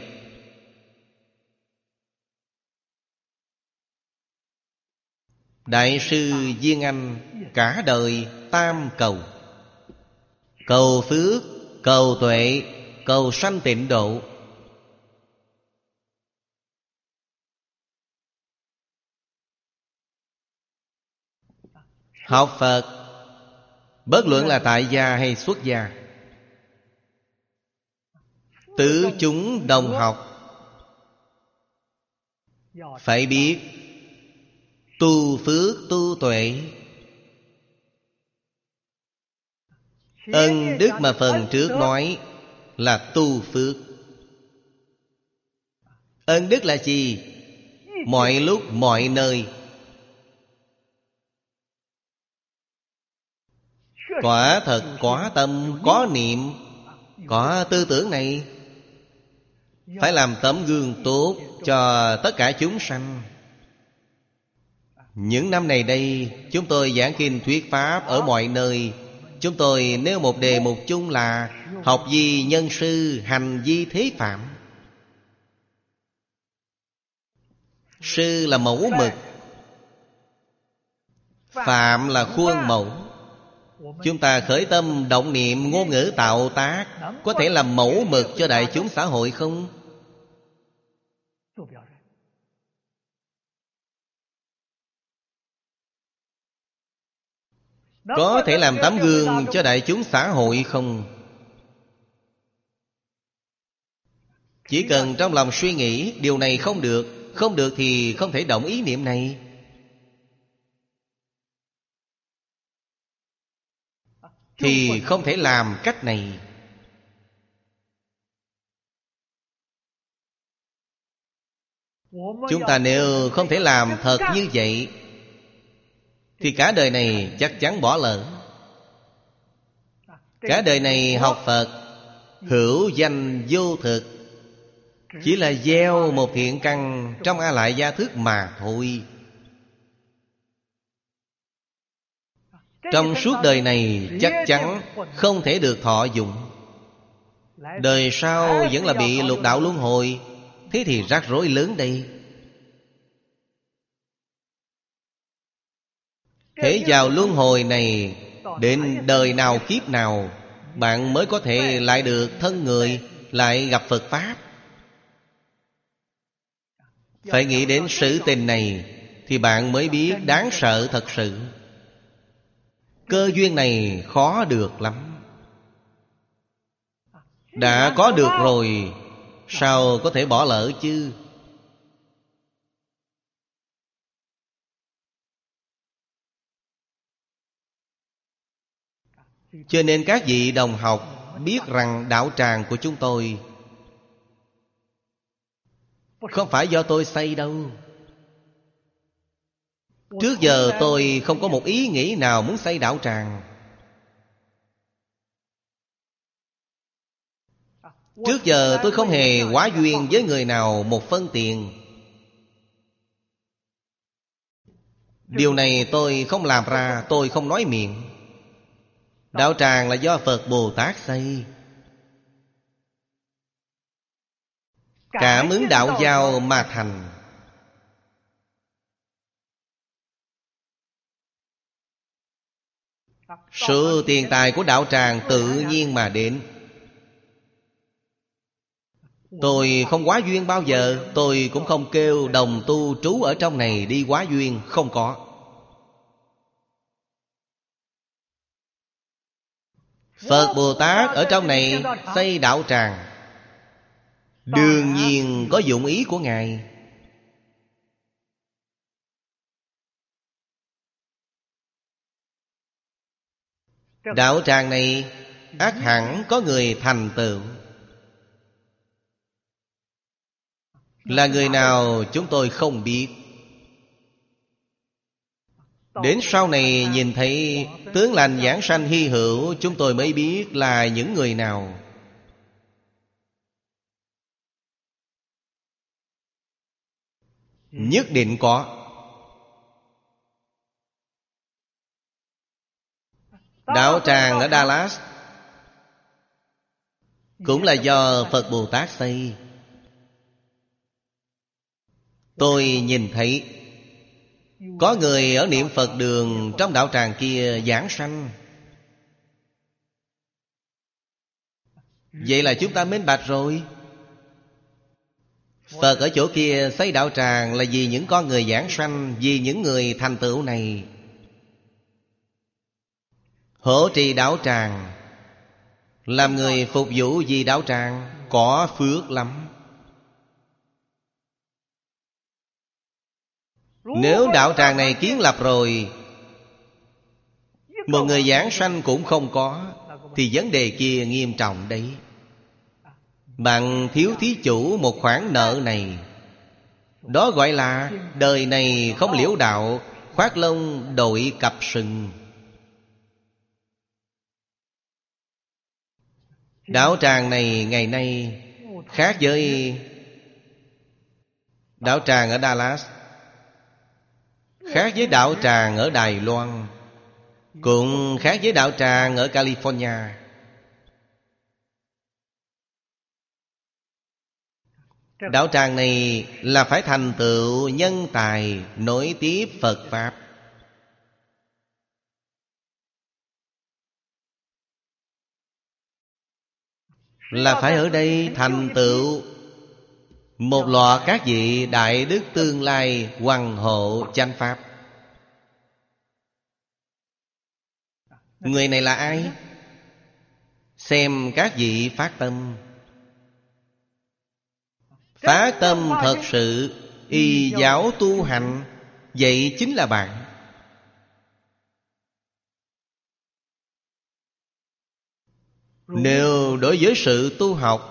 Đại sư Duyên Anh cả đời tam cầu: cầu phước, cầu tuệ, cầu sanh tịnh độ. Học Phật, bất luận là tại gia hay xuất gia, tứ chúng đồng học, phải biết tu phước tu tuệ. Ân đức mà phần trước nói là tu phước. Ân đức là gì? Mọi lúc mọi nơi. Quả thật có tâm, có niệm, có tư tưởng này, phải làm tấm gương tốt cho tất cả chúng sanh. Những năm này đây, chúng tôi giảng kinh thuyết pháp ở mọi nơi. Chúng tôi nêu một đề mục chung là học vi nhân sư, hành vi thế phạm. Sư là mẫu mực, phạm là khuôn mẫu. Chúng ta khởi tâm động niệm, ngôn ngữ tạo tác có thể làm mẫu mực cho đại chúng xã hội không? Có thể làm tấm gương cho đại chúng xã hội không? Chỉ cần trong lòng suy nghĩ điều này không được, không được thì không thể động ý niệm này. Thì không thể làm cách này. Chúng ta nếu không thể làm thật như vậy thì cả đời này chắc chắn bỏ lỡ. Cả đời này học Phật hữu danh vô thực, chỉ là gieo một thiện căn trong A Lại Gia Thức mà thôi. Trong suốt đời này chắc chắn không thể được thọ dụng. Đời sau vẫn là bị lục đạo luân hồi. Thế thì rắc rối lớn đây. Thế vào luân hồi này, đến đời nào kiếp nào bạn mới có thể lại được thân người, lại gặp Phật Pháp. Phải nghĩ đến sự tình này thì bạn mới biết đáng sợ thật sự. Cơ duyên này khó được lắm. Đã có được rồi, sao có thể bỏ lỡ chứ? Cho nên các vị đồng học biết rằng đạo tràng của chúng tôi không phải do tôi xây đâu. Trước giờ tôi không có một ý nghĩ nào muốn xây đạo tràng. Trước giờ tôi không hề hóa duyên với người nào một phân tiền. Điều này tôi không làm ra, tôi không nói miệng. Đạo tràng là do Phật Bồ Tát xây. Cảm ứng đạo giao mà thành. Sự tiền tài của đạo tràng tự nhiên mà đến. Tôi không hóa duyên bao giờ. Tôi cũng không kêu đồng tu trú ở trong này đi hóa duyên. Không có. Phật Bồ Tát ở trong này xây đạo tràng, đương nhiên có dụng ý của Ngài. Đạo tràng này ắt hẳn có người thành tựu. Là người nào chúng tôi không biết. Đến sau này nhìn thấy tướng lành giảng sanh hy hữu, chúng tôi mới biết là những người nào. Nhất định có. Đạo tràng ở Dallas cũng là do Phật Bồ Tát xây. Tôi nhìn thấy có người ở niệm Phật đường trong đạo tràng kia giảng sanh. Vậy là chúng ta minh bạch rồi. Phật ở chỗ kia xây đạo tràng là vì những con người giảng sanh, vì những người thành tựu này. Hộ trì đạo tràng, làm người phục vụ vì đạo tràng, có phước lắm. Nếu đạo tràng này kiến lập rồi, một người giảng sanh cũng không có, thì vấn đề kia nghiêm trọng đấy. Bạn thiếu thí chủ một khoản nợ này, đó gọi là đời này không liễu đạo, khoác lông đội cặp sừng. Đạo tràng này ngày nay khác với đạo tràng ở Dallas, khác với đạo tràng ở Đài Loan, cũng khác với đạo tràng ở California. Đạo tràng này là phải thành tựu nhân tài nối tiếp Phật Pháp. Là phải ở đây thành tựu một loạt các vị đại đức tương lai hoằng hộ chánh Pháp. Người này là ai? Xem các vị phát tâm. Phát tâm thật sự, y giáo tu hành, vậy chính là bạn. Nếu đối với sự tu học,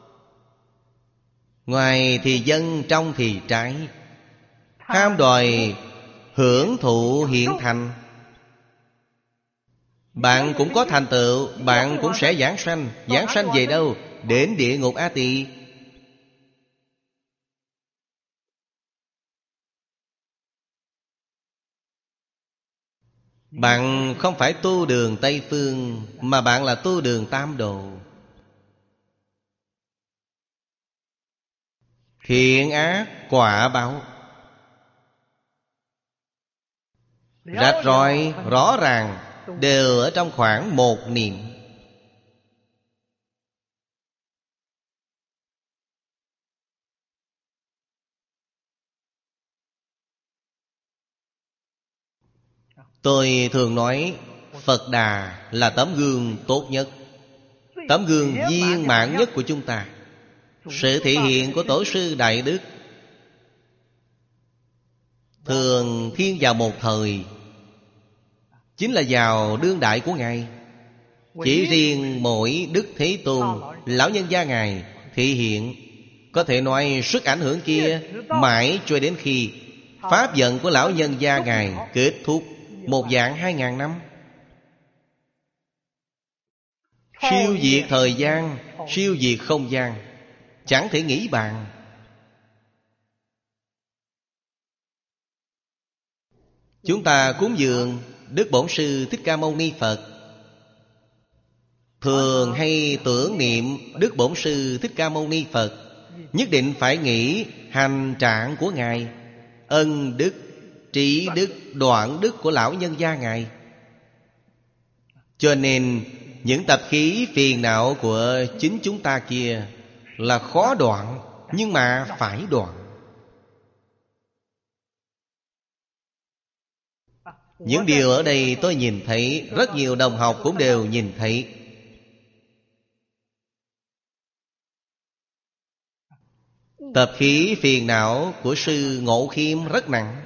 ngoài thì dân, trong thì trái, tham đòi hưởng thụ hiện thành, bạn cũng có thành tựu, bạn cũng sẽ giảng sanh. Giảng sanh về đâu? Đến địa ngục A Tỳ. Bạn không phải tu đường Tây Phương, mà bạn là tu đường Tam Đồ. Thiện ác quả báo rạch ròi rõ ràng, đều ở trong khoảng một niệm. Tôi thường nói Phật Đà là tấm gương tốt nhất, tấm gương viên mãn nhất của chúng ta. Sự thể hiện của Tổ sư Đại Đức thường thiên vào một thời, chính là vào đương đại của Ngài. Chỉ riêng mỗi Đức Thế Tôn, lão nhân gia Ngài thể hiện, có thể nói sức ảnh hưởng kia mãi cho đến khi pháp vận của lão nhân gia Ngài kết thúc một vạn hai ngàn năm. Siêu việt thời gian, siêu việt không gian, chẳng thể nghĩ bàn. Chúng ta cúng dường Đức Bổn Sư Thích Ca Mâu Ni Phật, thường hay tưởng niệm Đức Bổn Sư Thích Ca Mâu Ni Phật, nhất định phải nghĩ hành trạng của Ngài, ân đức, trí đức, đoạn đức của lão nhân gia Ngài. Cho nên những tập khí phiền não của chính chúng ta kia là khó đoạn, nhưng mà phải đoạn. Những điều ở đây tôi nhìn thấy, rất nhiều đồng học cũng đều nhìn thấy. Tập khí phiền não của sư Ngộ Khiêm rất nặng.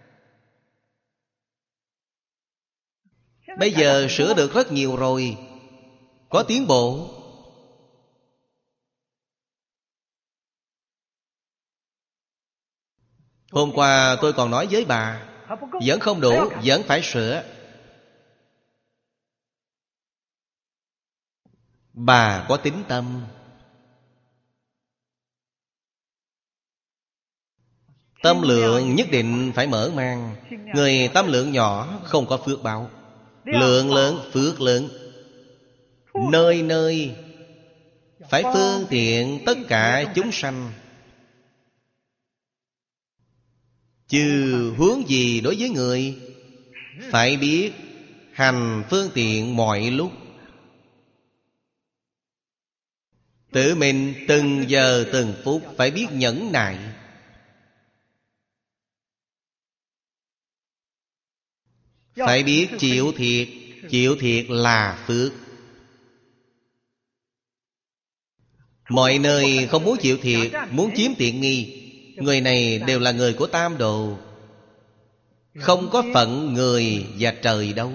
Bây giờ sửa được rất nhiều rồi, có tiến bộ. Hôm qua tôi còn nói với bà, vẫn không đủ, vẫn phải sửa. Bà có tín tâm. Tâm lượng nhất định phải mở mang. Người tâm lượng nhỏ không có phước báo. Lượng lớn phước lớn. Nơi nơi phải phương tiện tất cả chúng sanh. Chứ huống gì đối với người. Phải biết hành phương tiện mọi lúc. Tự mình từng giờ từng phút phải biết nhẫn nại. Phải biết chịu thiệt. Chịu thiệt là phước. Mọi nơi không muốn chịu thiệt, muốn chiếm tiện nghi, người này đều là người của tam đồ. Không có phận người và trời đâu.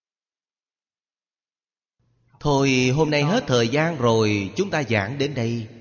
Thôi hôm nay hết thời gian rồi, chúng ta giảng đến đây.